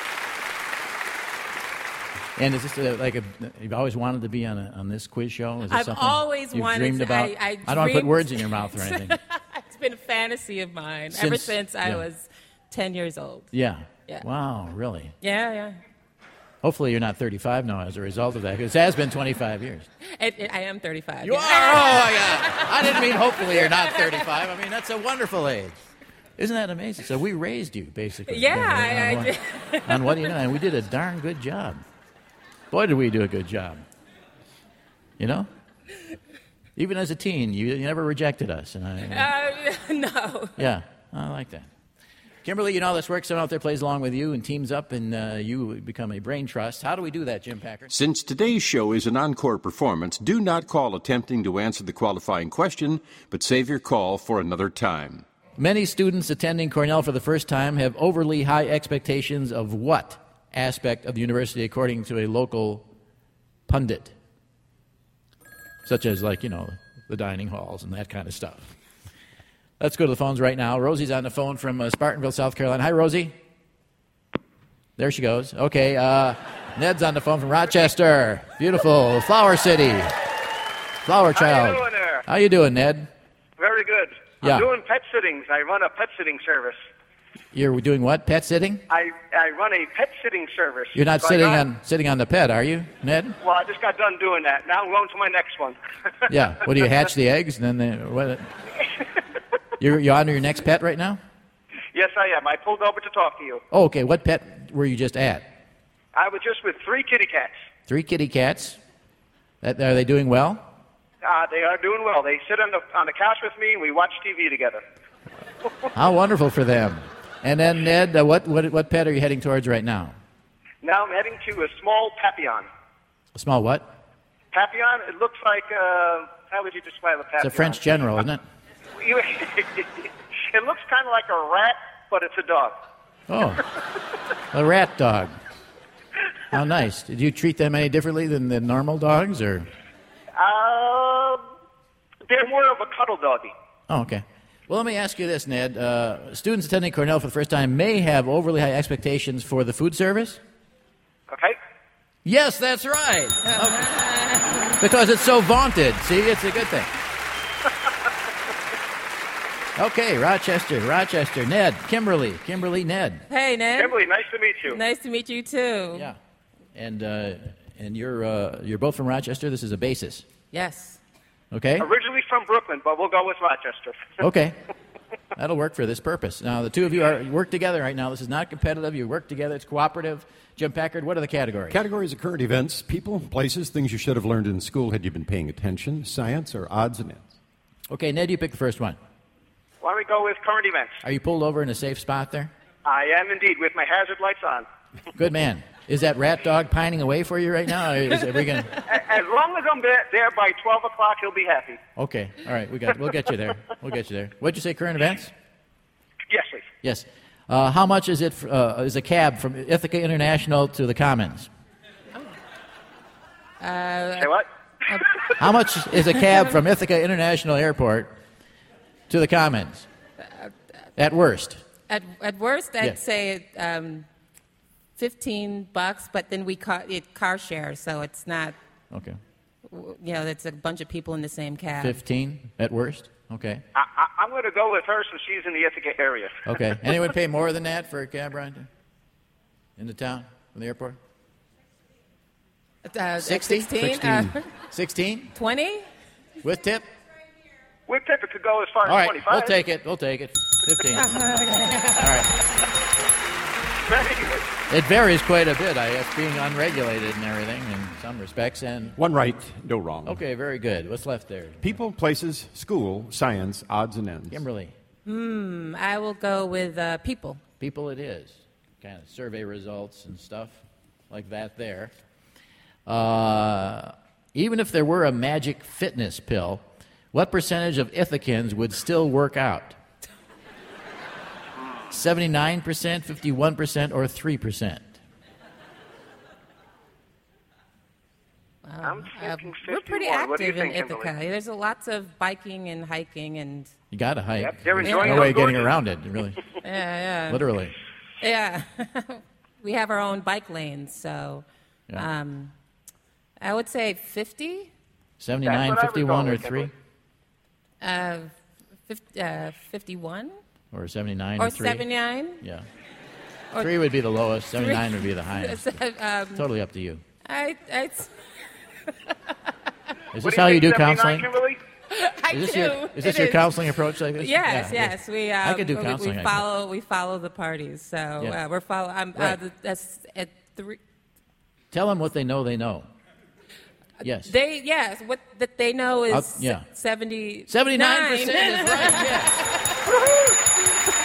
And is this a, like a? You've always wanted to be on a, on this quiz show? Is this I've something always you've wanted dreamed to. about? I, I, don't want to put dreamed- words in your mouth or anything. It's been a fantasy of mine ever Since- since I yeah. was ten years old. Yeah. Yeah. Wow, really? Yeah, yeah. Hopefully you're not thirty-five now as a result of that, because it has been twenty-five years. It, it, I am thirty-five. You yeah. are? Oh, yeah. I didn't mean hopefully you're not thirty-five. I mean, that's a wonderful age. Isn't that amazing? So we raised you, basically. Yeah, on, I- I what, did. on what do you know? And we did a darn good job. Boy, did we do a good job. You know? Even as a teen, you, you never rejected us. And I, Uh, no. yeah, I like that. Kimberly, you know how this works. Someone out there plays along with you and teams up, and uh, you become a brain trust. How do we do that, Jim Packard? Since today's show is an encore performance, do not call attempting to answer the qualifying question, but save your call for another time. Many students attending Cornell for the first time have overly high expectations of what aspect of the university, according to a local pundit? Such as, like, you know, the dining halls and that kind of stuff. Let's go to the phones right now. Rosie's on the phone from uh, Spartanville, South Carolina. Hi, Rosie. There she goes. Okay, uh, Ned's on the phone from Rochester. Beautiful. Flower City. Flower Child. How you doing there? How you doing, Ned? Very good. Yeah. I'm doing pet sittings. I run a pet sitting service. You're doing what? Pet sitting? I, I run a pet sitting service. You're not So I sitting got- on sitting on the pet, are you, Ned? Well, I just got done doing that. Now I'm going to my next one. Yeah. What do you hatch the eggs and then they, what? You're you on to your next pet right now? Yes, I am. I pulled over to talk to you. Oh, okay. What pet were you just at? I was just with three kitty cats. Three kitty cats. That, are they doing well? Uh, they are doing well. They sit on the on the couch with me and we watch T V together. How wonderful for them. And then Ned, uh, what what what pet are you heading towards right now? Now I'm heading to a small papillon. A small what? Papillon. It looks like uh, how would you describe a papillon? It's a French general, isn't it? It looks kind of like a rat, but it's a dog. Oh, a rat dog. How nice. Did you treat them any differently than the normal dogs, or? Uh, they're more of a cuddle doggy. Oh, okay. Well, let me ask you this, Ned. Uh, students attending Cornell for the first time may have overly high expectations for the food service? Okay. Yes, that's right. Okay. Because it's so vaunted. See, it's a good thing. Okay, Rochester, Rochester, Ned, Kimberly, Kimberly, Ned. Hey, Ned. Kimberly, nice to meet you. Nice to meet you too. Yeah. And uh, and you're uh, you're both from Rochester. This is a basis. Yes. Okay. Originally from Brooklyn, but we'll go with Rochester. Okay. That'll work for this purpose. Now, the two of you are you work together right now. This is not competitive. You work together. It's cooperative. Jim Packard, what are the categories? Categories of current events, people, places, things you should have learned in school had you been paying attention, science, or odds and ends. Okay, Ned, you pick the first one. Why don't we go with current events? Are you pulled over in a safe spot there? I am indeed, with my hazard lights on. Good man. Is that rat dog pining away for you right now? Or is, are we gonna... A- As long as I'm there, there by twelve o'clock, he'll be happy. Okay, all right. We got. We'll get you there. We'll get you there. What'd you say? Current events? Yes, please. Yes. Uh, how much is it? For, uh, is a cab from Ithaca International to the Commons? Uh, Say what? How much is a cab from Ithaca International Airport to the Commons? At worst. At, at worst, I'd Yeah. say um, fifteen bucks, but then we car, it car share, so it's not. Okay. You know, it's a bunch of people in the same cab. Fifteen at worst. Okay. I, I, I'm going to go with her since she's in the Ithaca area. Okay. Anyone pay more than that for a cab ride into town from the airport? Uh, sixty? sixteen? Uh, sixteen? twenty? With tip? With tip, it could go as far as All right, twenty-five. we'll take it. We'll take it. fifteen. All right. Very good. It varies quite a bit, I guess, being unregulated and everything in some respects. And One right, no wrong. okay, very good. What's left there? People, places, school, science, odds and ends. Kimberly. Hmm, I will go with uh, people. People it is. Kind of survey results and stuff like that there. Uh, even if there were a magic fitness pill, what percentage of Ithacans would still work out? seventy-nine percent, fifty-one percent, or three percent? I'm thinking Uh, we're pretty fifty-one. What do you active in think, Ithaca. Kimberly? There's a lots of biking and hiking and You got to hike. Yep, they're There's enjoying no those way of getting gorges. around it, really. yeah, yeah, Literally. yeah. We have our own bike lanes, so Yeah. um, I would say fifty. seventy-nine, That's what I was fifty-one, going or with, three? Uh, fifty, uh, fifty-one Or seventy-nine, or or three? seventy-nine. Yeah. Or Three would be the lowest. seventy-nine three- would be the highest. um, Totally up to you. I, I, Is What this do how you think, do seventy-nine, counseling? Kimberly? I Is this do. your, is this It your is. counseling approach like this? Yes, Yeah, yes. We I um, could do we- counseling, We, I follow we follow the parties, so Yeah. uh, we're follow. I'm uh, Right. the, that's at three. Tell them what they know they know. Yes. They yes, what that they know is I'll- yeah. seventy. seventy-nine percent is right. Yeah.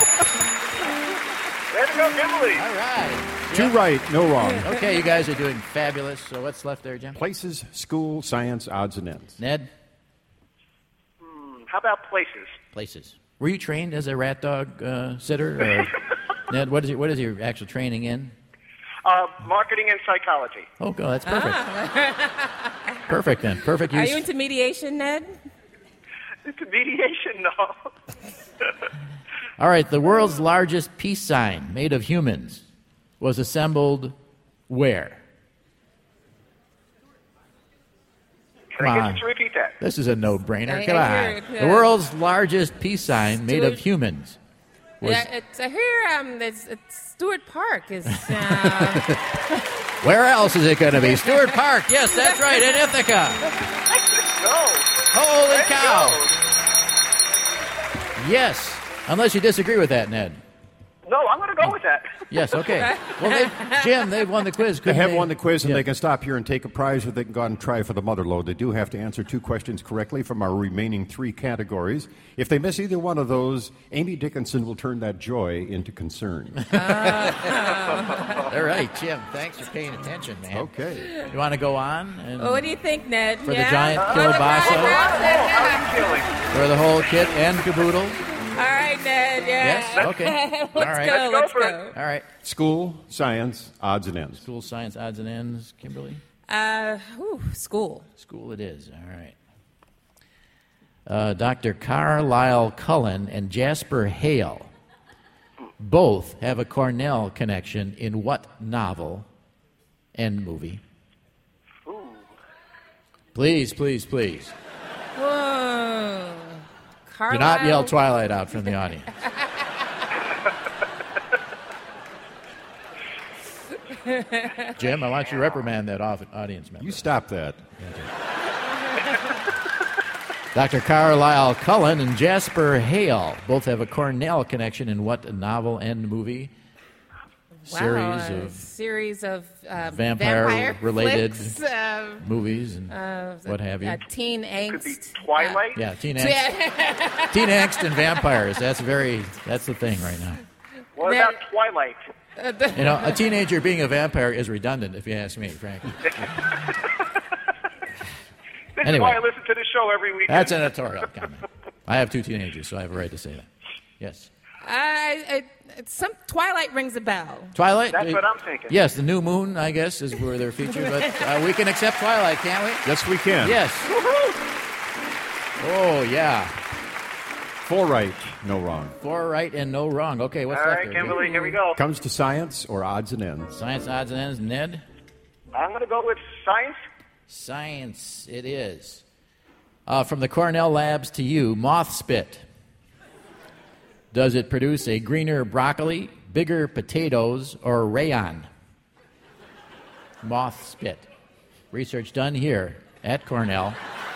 Way to go, Kimberly. All right. Two right, no wrong. Okay, you guys are doing fabulous. So what's left there, Jim? Places, school, science, odds and ends. Ned? Hmm, how about places? Places. Were you trained as a rat dog uh, sitter? Or, Ned, what is, your, what is your actual training in? Uh, marketing and psychology. Oh, God, that's perfect. Perfect, then. Perfect Are use. you into mediation, Ned? Into mediation, no. All right, the world's largest peace sign made of humans was assembled where? Can Come I get on. you to repeat that? This is a no-brainer. I- Come I on. hear it, The yeah. world's largest peace sign made of Stuart- humans was... Yeah, it's, I hear um, it's, it's Stewart Park is. Uh, Where else is it going to be? Stewart Park. Yes, that's right, in Ithaca. No. Holy Let's cow. go. Yes, unless you disagree with that, Ned. No, I'm going to go with that. Yes, okay. Well, they, Jim, they've won the quiz. They couldn't have won the quiz, and Yeah. they can stop here and take a prize, or they can go out and try for the mother lode. They do have to answer two questions correctly from our remaining three categories. If they miss either one of those, Amy Dickinson will turn that joy into concern. All right, Jim, thanks for paying attention, man. Okay. You want to go on? And well, what do you think, Ned? For the yeah? giant Oh, kielbasa? the giant kielbasa. For the whole kit and caboodle? All right, Ned. Yeah. Yes? Okay. let's All right. go. Let's Let's, go go. for it. All right. School, science, odds and ends. School, science, odds and ends, Kimberly? Uh, whew, school. School it is. All right. Uh, Doctor Carlisle Cullen and Jasper Hale both have a Cornell connection in what novel and movie? Please, please, please. Whoa. Do not yell Twilight out from the audience. Jim, I want you to reprimand that off- audience member. You stop that. Doctor Carlisle Cullen and Jasper Hale both have a Cornell connection in what novel and movie? Wow, Series a of series of uh, vampire-related flicks, uh, movies and uh, what have you. Uh, teen angst. Twilight? Yeah, teen Uh, angst. Teen angst and vampires. That's very. That's the thing right now. What about Twilight? You know, a teenager being a vampire is redundant, if you ask me, frankly. This Anyway. is why I listen to the show every week. That's an editorial comment. I have two teenagers, so I have a right to say that. Yes. I, I, some Twilight rings a bell. Twilight? That's uh, what I'm thinking. Yes, the New Moon, I guess, is where they're featured, but uh, we can accept Twilight, can't we? Yes, we can. Yes. Oh, yeah. Four right, no wrong. Four right and no wrong. Okay, what's All left right, there? Kimberly, here we go. Comes to science or odds and ends. Science, odds, and ends. Ned? I'm going to go with science. Science it is. Uh, from the Cornell Labs to you, moth spit. Does it produce a greener broccoli, bigger potatoes, or rayon? Moth spit. Research done here at Cornell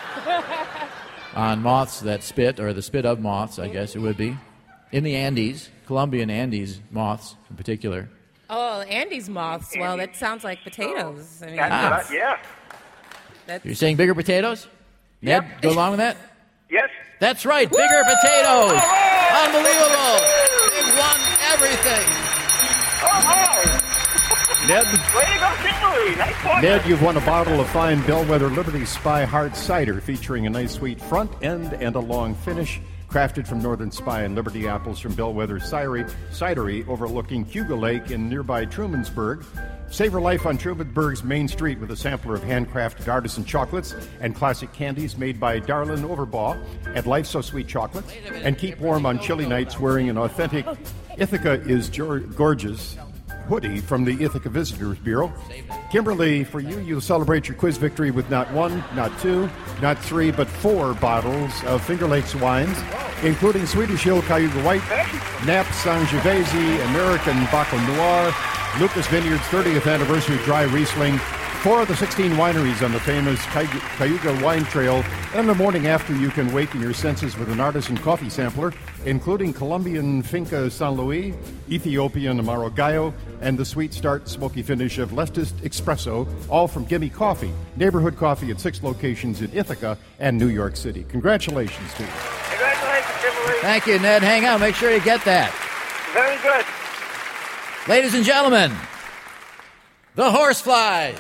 on moths that spit, or the spit of moths, I guess it would be, in the Andes, Colombian Andes moths in particular. Oh, Andes moths. Well, that sounds like potatoes. I mean, That's what I- yeah. that's- You're saying bigger potatoes? Ned, Yep. go along with that? Yes. That's right, bigger potatoes! Unbelievable! They've won everything! Oh, Ned, Way to go, Kimberly. Nice point. Ned, you've won a bottle of fine Bellwether Liberty Spy Hard Cider featuring a nice sweet front end and a long finish. Crafted from Northern Spy and Liberty apples from Bellwether Cidery, Cidery overlooking Hugo Lake in nearby Trumansburg. Savor life on Trumansburg's Main Street with a sampler of handcrafted artisan chocolates and classic candies made by Darlin Overbaugh at Life So Sweet Chocolates. And keep warm on chilly nights wearing an authentic Ithaca is Jor- Gorgeous hoodie from the Ithaca Visitors Bureau. Kimberly, for you, you'll celebrate your quiz victory with not one, not two, not three, but four bottles of Finger Lakes wines, including Swedish Hill Cayuga White, Nap Sangiovese, American Baco Noir, Lucas Vineyards thirtieth Anniversary Dry Riesling, four of the sixteen wineries on the famous Cayuga, Cayuga Wine Trail, and the morning after you can waken your senses with an artisan coffee sampler, including Colombian Finca San Luis, Ethiopian Amaro Gallo, and the sweet start smoky finish of Lestis Espresso, all from Gimme Coffee, neighborhood coffee at six locations in Ithaca and New York City. Congratulations to you. Congratulations, Kimberly. Thank you, Ned. Hang on, make sure you get that. Very good. Ladies and gentlemen, the Horseflies.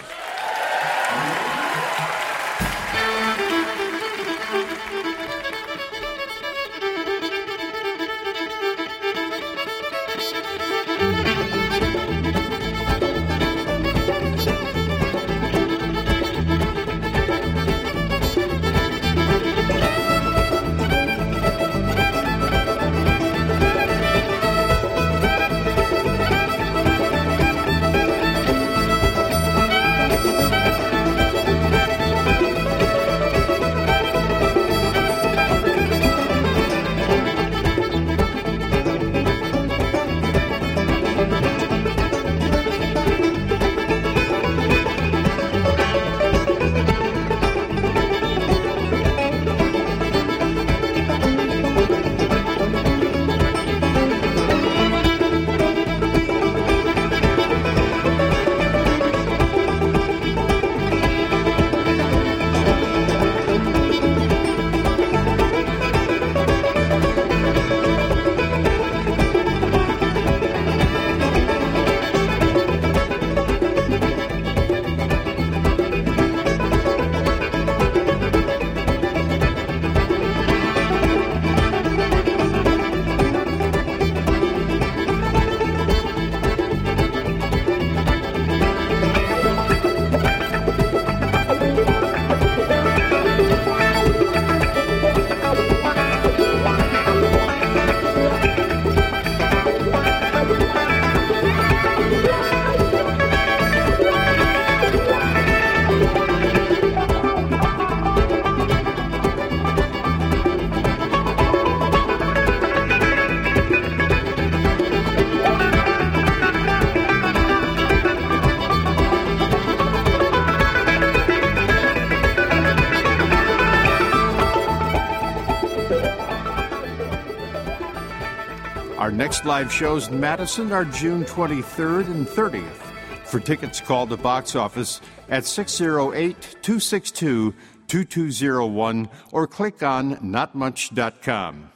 Our next live shows in Madison are June twenty-third and thirtieth. For tickets, call the box office at six oh eight, two six two, two two oh one or click on not much dot com.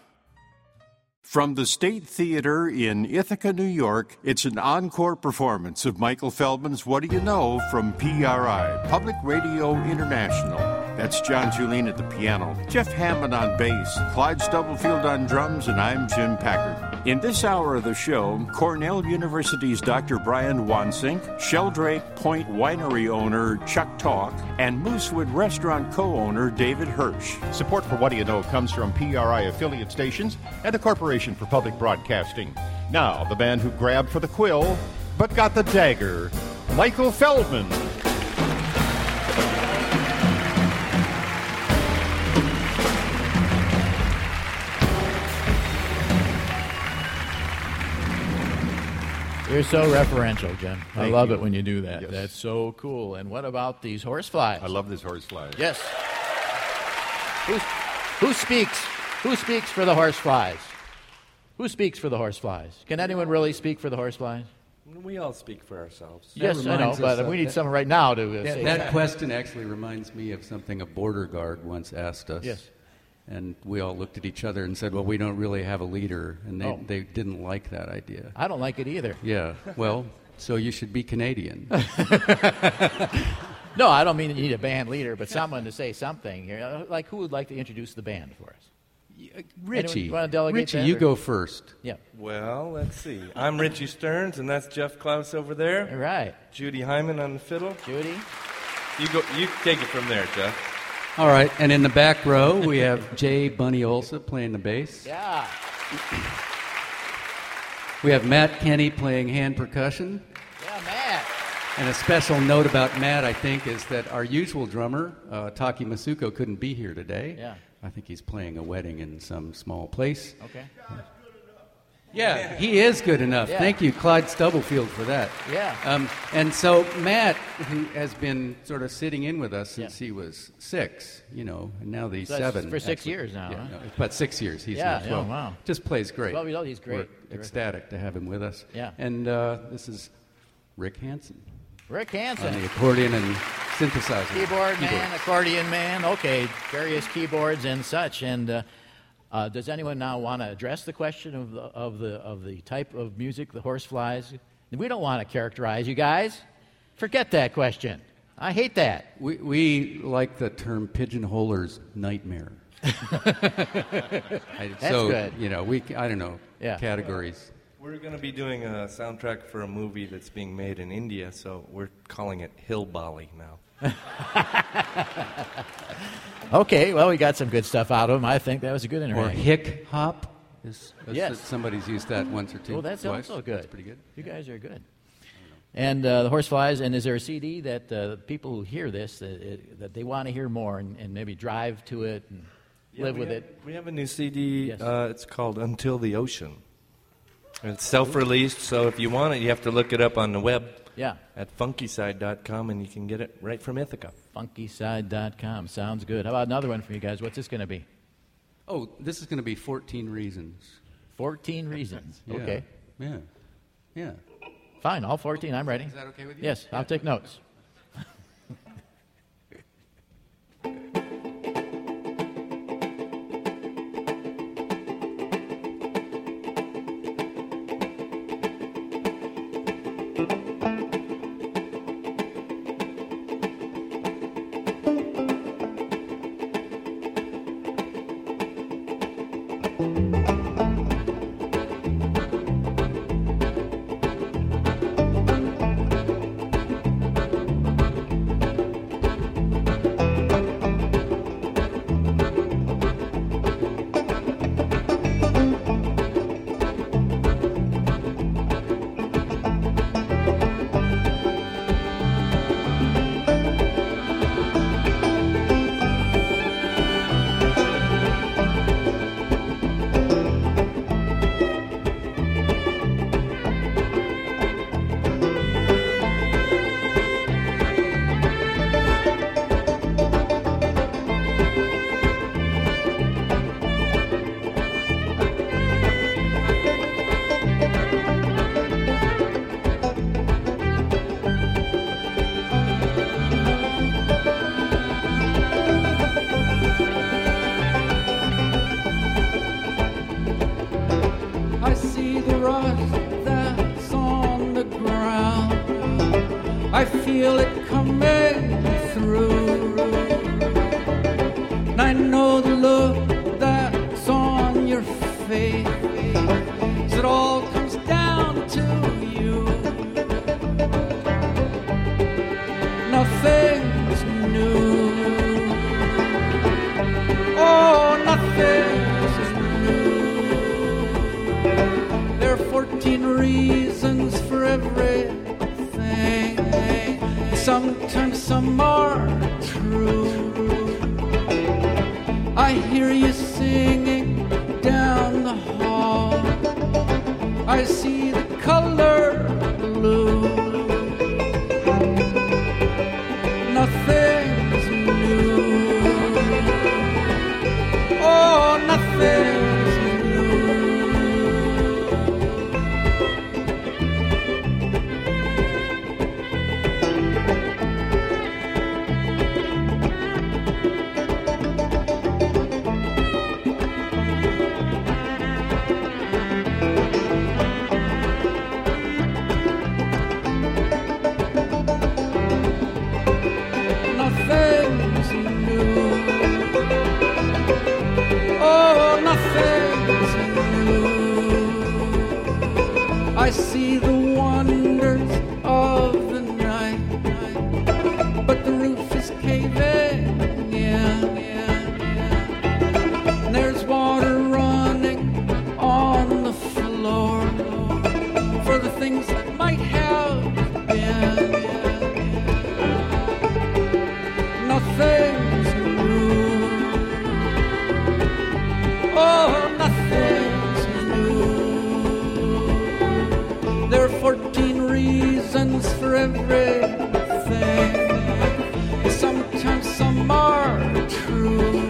From the State Theater in Ithaca, New York, it's an encore performance of Michael Feldman's What Do You Know from P R I, Public Radio International. That's John Julien at the piano, Jeff Hammond on bass, Clyde Stubblefield on drums, and I'm Jim Packard. In this hour of the show, Cornell University's Doctor Brian Wansink, Sheldrake Point Winery owner Chuck Talk, and Moosewood Restaurant co-owner David Hirsch. Support for What Do You Know comes from P R I affiliate stations and the Corporation for Public Broadcasting. Now, the man who grabbed for the quill but got the dagger, Michael Feldman. You're so referential, Jim. I Thank love you. it when you do that. Yes. That's so cool. And what about these horseflies? I love this horsefly. Yes. Who, who speaks? Who speaks for the horseflies? Who speaks for the horseflies? Can anyone really speak for the horseflies? We all speak for ourselves. Yes, I know, but we need someone right now to uh, that, say that that. question actually reminds me of something a border guard once asked us. Yes. And we all looked at each other and said, well, we don't really have a leader. And they, Oh. they didn't like that idea. I don't like it either. Yeah. Well, so you should be Canadian. No, I don't mean that you need a band leader, but someone to say something here. Like, who would like to introduce the band for us? Richie. Anyone want to delegate Richie, that, you or- go first. Yeah. Well, let's see. I'm Richie Stearns, and that's Jeff Klaus over there. All right. Judy Hyman on the fiddle. Judy. You go. You take it from there, Jeff. All right. And in the back row, we have Jay Bunny Olsa playing the bass. Yeah. We have Matt Kenny playing hand percussion. Yeah, Matt. And a special note about Matt, I think, is that our usual drummer, uh, Taki Masuko, couldn't be here today. Yeah. I think he's playing a wedding in some small place. Okay. Yeah, he is good enough. Yeah. Thank you, Clyde Stubblefield, for that. Yeah. Um, and so Matt, who has been sort of sitting in with us since Yeah. he was six, you know, and now that he's So that's seven. for six actually. years now, Yeah, huh? no, about six years. He's Yeah, now yeah, twelve. wow. Just plays great. twelve years old, he's great. We're Terrific. ecstatic to have him with us. Yeah. And uh, this is Rick Hansen. Rick Hansen. On the accordion and synthesizer. Keyboard man, accordion man, okay, various keyboards and such. And uh, uh, does anyone now want to address the question of the, of the of the type of music, the horseflies? We don't want to characterize you guys. Forget that question. I hate that. We, we like the term pigeonholer's nightmare. I, That's so, good. you know, we, I don't know, Yeah. categories. We're going to be doing a soundtrack for a movie that's being made in India, so we're calling it Hillbilly now. Okay, well, we got some good stuff out of him. I think that was a good Or interaction. hick hop. Is, is Yes. Somebody's used that once or two. Oh, that's twice. also good. That's pretty good. You guys are good. And uh, the horseflies. And is there a C D that uh, people who hear this that, it, that they want to hear more and, and maybe drive to it and Yeah, live we with have, it? We have a new C D. Yes. Uh, it's called Until the Ocean. And it's self-released, so if you want it, you have to look it up on the web. Yeah. At funkyside dot com, and you can get it right from Ithaca. funkyside dot com. Sounds good. How about another one for you guys? What's this going to be? Oh, this is going to be fourteen Reasons. fourteen Reasons. Yeah. Okay. Yeah. Yeah. Fine, all fourteen. I'm ready. Is that okay with you? Yes, I'll take notes. I see the rust that's on the ground. I feel it coming through. And I know the look that's on your face. It all comes down to you. Nothing's new. Oh, nothing's new. There are fourteen reasons for everything. Sometimes some are true. I hear you singing down the hall. I see the color I see the wonders of the night, but the roof is caving in. And there's water running on the floor for the things that might have been. Nothing's new. Oh, nothing's new. There are fourteen reasons for everything. Sometimes some are true.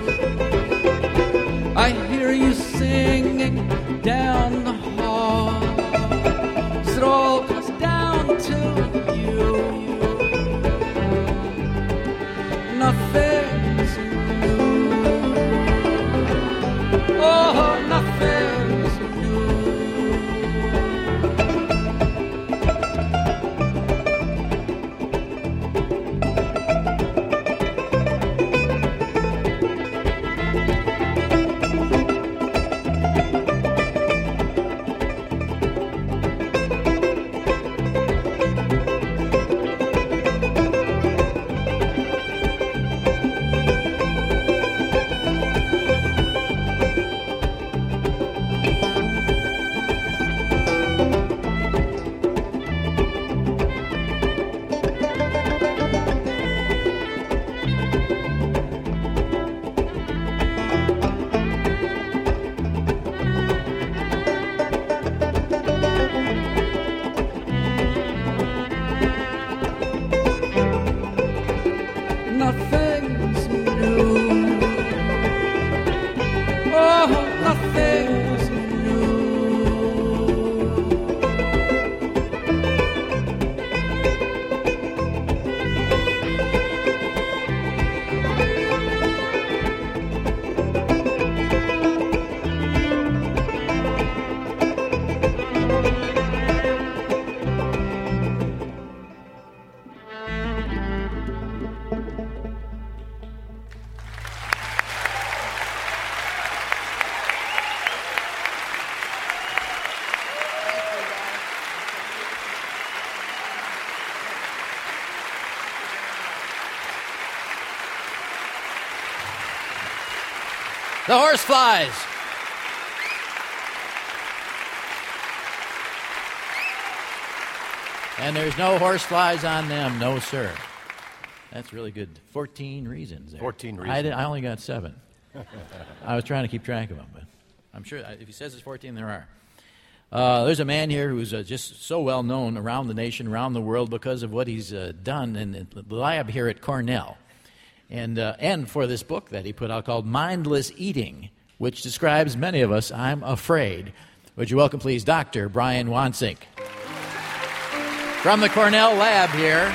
I hear you singing down the hall. It all comes down to you. Nothing's new. Oh, nothing's new. Nothing's new. Oh, nothing's new. The horseflies. And there's no horseflies on them, no sir. That's really good. Fourteen reasons there. Fourteen I, reasons. did, I only got seven. I was trying to keep track of them, but I'm sure if he says it's fourteen, there are. Uh, there's a man here who's uh, just so well known around the nation, around the world, because of what he's uh, done in the lab here at Cornell. And, uh, and for this book that he put out called Mindless Eating, which describes many of us, I'm afraid. Would you welcome, please, Doctor Brian Wansink. From the Cornell lab here,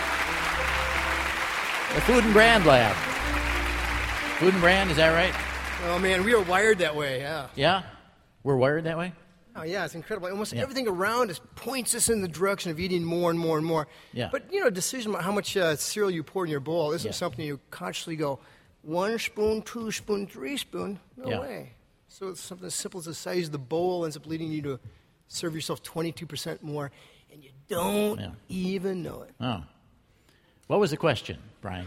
the Food and Brand lab. Food and Brand, is that right? Oh, man, we are wired that way, yeah. Yeah? We're wired that way? Oh, yeah, it's incredible. Almost Yeah. everything around us points us in the direction of eating more and more and more. Yeah. But, you know, a decision about how much uh, cereal you pour in your bowl isn't Yeah. something you consciously go, one spoon, two spoon, three spoon. No Yeah. way. So it's something as simple as the size of the bowl ends up leading you to serve yourself twenty-two percent more, and you don't Yeah. even know it. Oh. What was the question, Brian?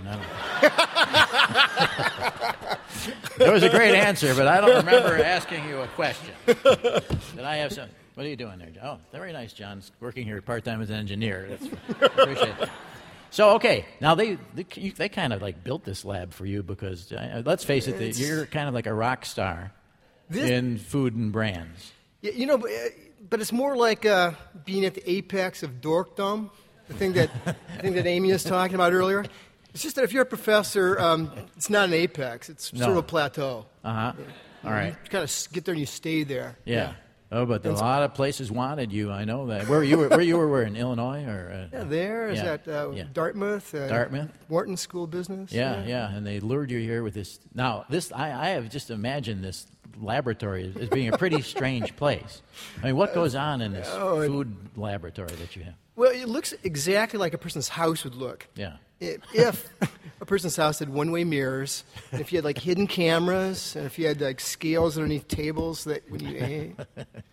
I don't There was a great answer, but I don't remember asking you a question. Did I have some? What are you doing there? Oh, very nice, John. Working here part-time as an engineer. That's, appreciate it. So, okay, now they they, you, they kind of like built this lab for you because, uh, let's face it, It's- you're kind of like a rock star This- in food and brands. Yeah, you know, but, uh, but it's more like uh, being at the apex of dorkdom, the thing that I think that Amy was talking about earlier. It's just that if you're a professor, um, it's not an apex; it's No. sort of a plateau. Uh-huh. All right. You kind of get there and you stay there. Yeah. Oh, but a It's- lot of places wanted you. I know that. Where you were? Where you were? Where in Illinois or? Uh, Yeah, there is yeah. at uh, Yeah. Dartmouth. Uh, Dartmouth? Wharton School of Business. Yeah, yeah, and they lured you here with this. Now, this I, I have just imagined this laboratory as, as being a pretty strange place. I mean, what goes on in this Oh, it- food laboratory that you have? Well, it looks exactly like a person's house would look. Yeah. If, if a person's house had one-way mirrors, and if you had like hidden cameras, and if you had like scales underneath tables that when you ate.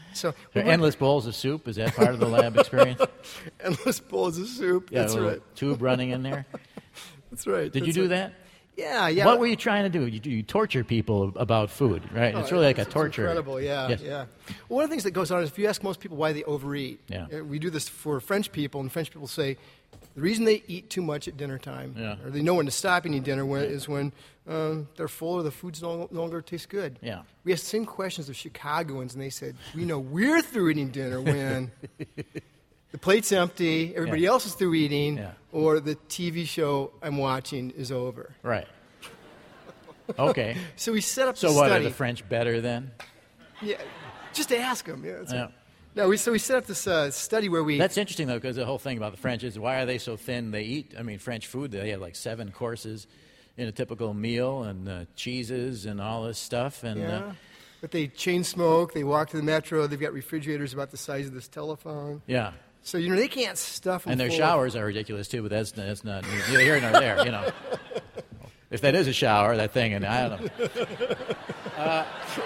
So Are endless bowls of soup, is that part of the lab experience? Endless bowls of soup. Yeah, That's a little right. tube running in there. That's right. Did That's you do right. that? Yeah, yeah. What were you trying to do? You, you torture people about food, right? Oh, it's really like a it's torture. Incredible, yeah, Yes. yeah. Well, one of the things that goes on is if you ask most people why they overeat, Yeah. uh, we do this for French people, and French people say the reason they eat too much at dinner time, Yeah. or they know when to stop eating dinner, when, is when um, they're full or the food's no, no longer tastes good. Yeah. We asked the same questions of Chicagoans, and they said, we know we're through eating dinner when the plate's empty, everybody Yeah. else is through eating, Yeah. or the T V show I'm watching is over. Right. Okay. So we set up So the what, study. are the French better then? Yeah, just ask them. Yeah. that's Yeah. it. No, we so we set up this uh, study where we. That's interesting, though, because the whole thing about the French is why are they so thin? They eat, I mean, French food, they have like seven courses in a typical meal and uh, cheeses and all this stuff. And yeah. uh, But they chain smoke. They walk to the metro. They've got refrigerators about the size of this telephone. yeah. So you know they can't stuff them. And their full showers are ridiculous, too, but that's, that's not neither here nor there, you know. If that is a shower, that thing, and I don't know. Uh,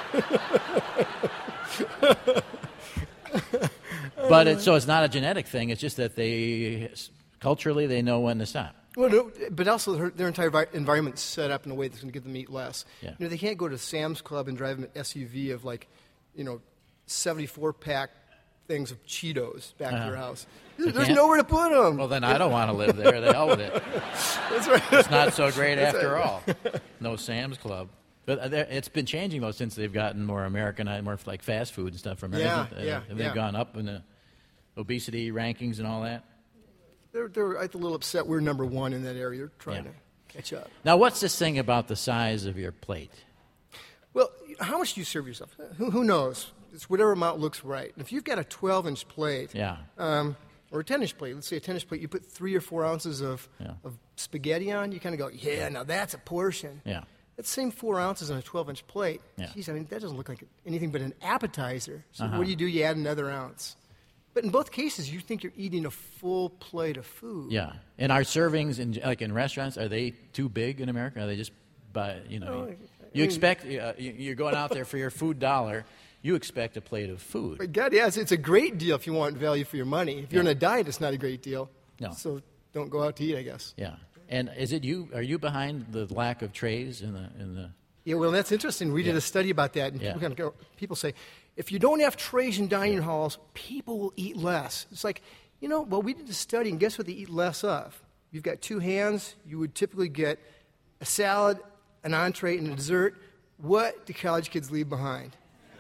but it's, so it's not a genetic thing. It's just that they, culturally, they know when to stop. Well, no, but also their, their entire vi- environment's set up in a way that's going to give them eat less. Yeah. You know, they can't go to Sam's Club and drive an S U V of like, you know, seventy-four pack things of Cheetos back to Uh-huh. their house. They There's can't? nowhere to put them. Well, then I don't want to live there. The hell with it. That's right. It's not so great That's after right. all. No Sam's Club. But uh, there- it's been changing, though, since they've gotten more Americanized, more like fast food and stuff from Yeah, America. Uh, yeah, Have they yeah. gone up in the obesity rankings and all that? They're, they're a little upset we're number one in that area. They're trying Yeah. to catch up. Now, what's this thing about the size of your plate? Well, how much do you serve yourself? Who, who knows? It's whatever amount looks right. If you've got a twelve-inch plate, Yeah. um, or a ten-inch plate, let's say a ten-inch plate, you put three or four ounces of, Yeah. of spaghetti on, you kind of go, yeah, now that's a portion. Yeah. That same four ounces on a twelve-inch plate, Yeah. geez, I mean, that doesn't look like anything but an appetizer. So Uh-huh. what do you do? You add another ounce. But in both cases, you think you're eating a full plate of food. Yeah. And our servings, in, like in restaurants, are they too big in America? Are they just, by, you know, No, you, I you mean- expect, uh, you- you're going out there for your food dollar, you expect a plate of food. But God, yes, it's a great deal if you want value for your money. If you're Yeah. on a diet, it's not a great deal. No. So don't go out to eat, I guess. Yeah. And is it you, are you behind the lack of trays in the, in the, Yeah, well, that's interesting. We did Yeah. a study about that, and Yeah. people, kind of go, people say, if you don't have trays in dining halls, people will eat less. It's like, you know, well, we did a study, and guess what they eat less of? You've got two hands. You would typically get a salad, an entree, and a dessert. What do college kids leave behind?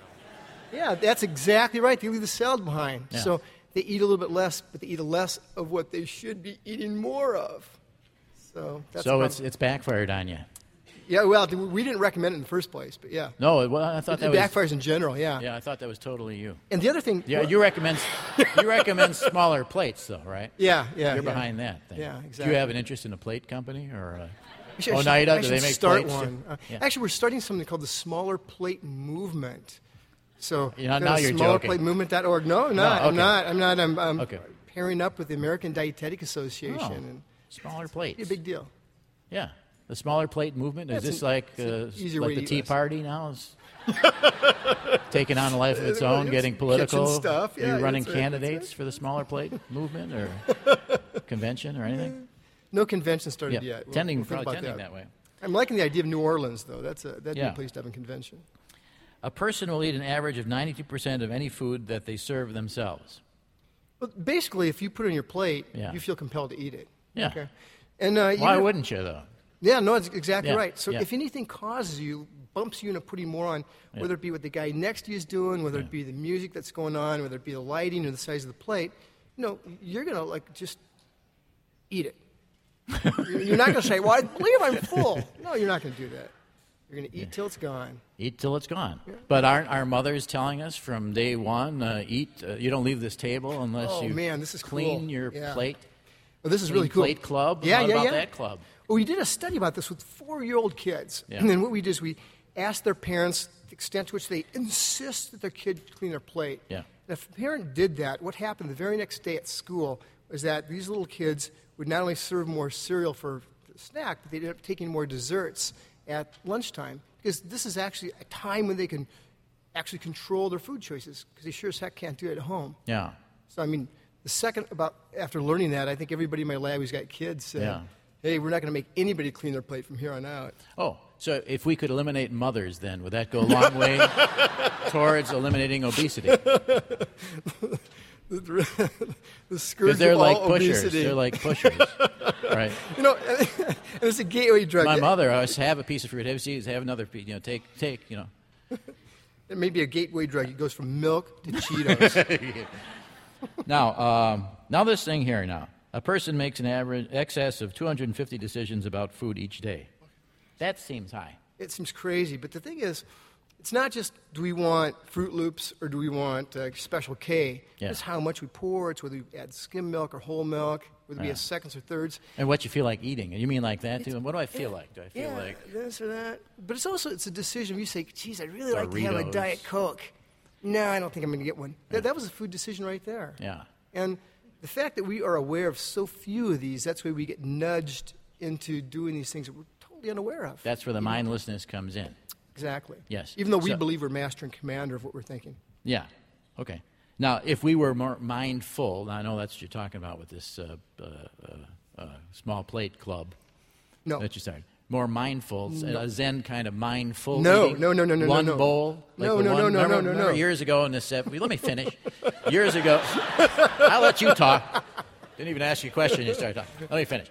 Yeah, that's exactly right. They leave the salad behind. Yeah. So they eat a little bit less, but they eat less of what they should be eating more of. So that's so about- it's, it's backfired on you. yeah. Well, we didn't recommend it in the first place, but yeah. No, well, I thought It, that it was backfires in general. Yeah. Yeah, I thought that was totally you. And the other thing. Yeah, you recommend you recommend smaller plates, though, right? Yeah, yeah, You're yeah. behind that thing. Yeah, Do exactly. you have an interest in a plate company or a We should- I should- Oneida? I Do should they make start plates? one. Uh, Yeah. Actually, we're starting something called the Smaller Plate Movement. So You know, go now to you're smaller joking. plate movement dot org. No, I'm not. okay. I'm not. I'm not. I'm, I'm Okay. pairing up with the American Dietetic Association. Oh, and smaller plates. it's a big deal. Yeah, the smaller plate movement. Yeah, Is it's this an- like it's an uh, easier like way the to eat Tea less. Party now? Is taking on a life of its Well, own, it's getting kitchen political. stuff. Are Yeah, you yeah, running that's right, that's candidates for the smaller plate movement or convention or anything? No convention started Yeah, yet. We'll- tending- we'll think probably about tending that way. I'm liking the idea of New Orleans, though. That's a, that'd be Yeah. a place to have a convention. A person will eat an average of ninety-two percent of any food that they serve themselves. Well, basically, if you put it on your plate, Yeah. you feel compelled to eat it. Yeah. Okay. And uh, Why you- wouldn't you, though? Yeah, no, that's exactly Yeah, right. So yeah. if anything causes you, bumps you into putting more on, Yeah. whether it be what the guy next to you is doing, whether it be the music that's going on, whether it be the lighting or the size of the plate, you know, you're going to, like, just eat it. You're you're not going to say, well, I believe I'm full. No, you're not going to do that. You're going to eat till it's gone. Eat till it's gone. But aren't our mothers telling us from day one, uh, eat, uh, you don't leave this table unless Oh, you man, this is clean cool. your Yeah. plate? Well, this is Clean really cool. Plate club? Yeah, What yeah, about yeah. that club? Well, we did a study about this with four-year-old kids. Yeah. And then what we did is we asked their parents the extent to which they insist that their kid clean their plate. Yeah. And if a parent did that, what happened the very next day at school was that these little kids would not only serve more cereal for the snack, but they ended up taking more desserts at lunchtime. Because this is actually a time when they can actually control their food choices because they sure as heck can't do it at home. Yeah. So, I mean, the second about after learning that, I think everybody in my lab who's got kids said, Yeah. hey, we're not going to make anybody clean their plate from here on out. Oh, so if we could eliminate mothers, then would that go a long way towards eliminating obesity? the, the scourge Because they're of like all pushers. obesity. They're like pushers, right? You know, and it's a gateway drug. My mother always have a piece of fruit, have a seeds, have another piece. You know, take, take. You know. It may be a gateway drug. It goes from milk to Cheetos. Now, um, now this thing here. Now, a person makes an average excess of two hundred fifty decisions about food each day. That seems high. It seems crazy, but the thing is, it's not just do we want Fruit Loops or do we want uh, Special K. Yeah. It's how much we pour. It's whether we add skim milk or whole milk, whether we Yeah. add seconds or thirds. And what you feel like eating. You mean like that too? And what do I feel like? Do I feel yeah, like this or that? But it's also it's a decision. You say, geez, I'd really like to have a Doritos. Diet Coke. No, I don't think I'm going to get one. That, that was a food decision right there. Yeah. And the fact that we are aware of so few of these, that's why we get nudged into doing these things that we're totally unaware of. That's where the mindlessness comes in. Exactly. Yes. Even though we So- believe we're master and commander of what we're thinking. Yeah. Okay. Now, if we were more mindful, I know that's what you're talking about with this uh, uh, uh, uh, small plate club. No. That you started. More mindful, No. a Zen kind of mindful. No, eating. no, no, no, no, One no, no. bowl. No, with no, one, no, no, remember, no, no, remember no. years ago in the seventies. Let me finish. Years ago, I'll let you talk. Didn't even ask you a question. You started talking. Let me finish.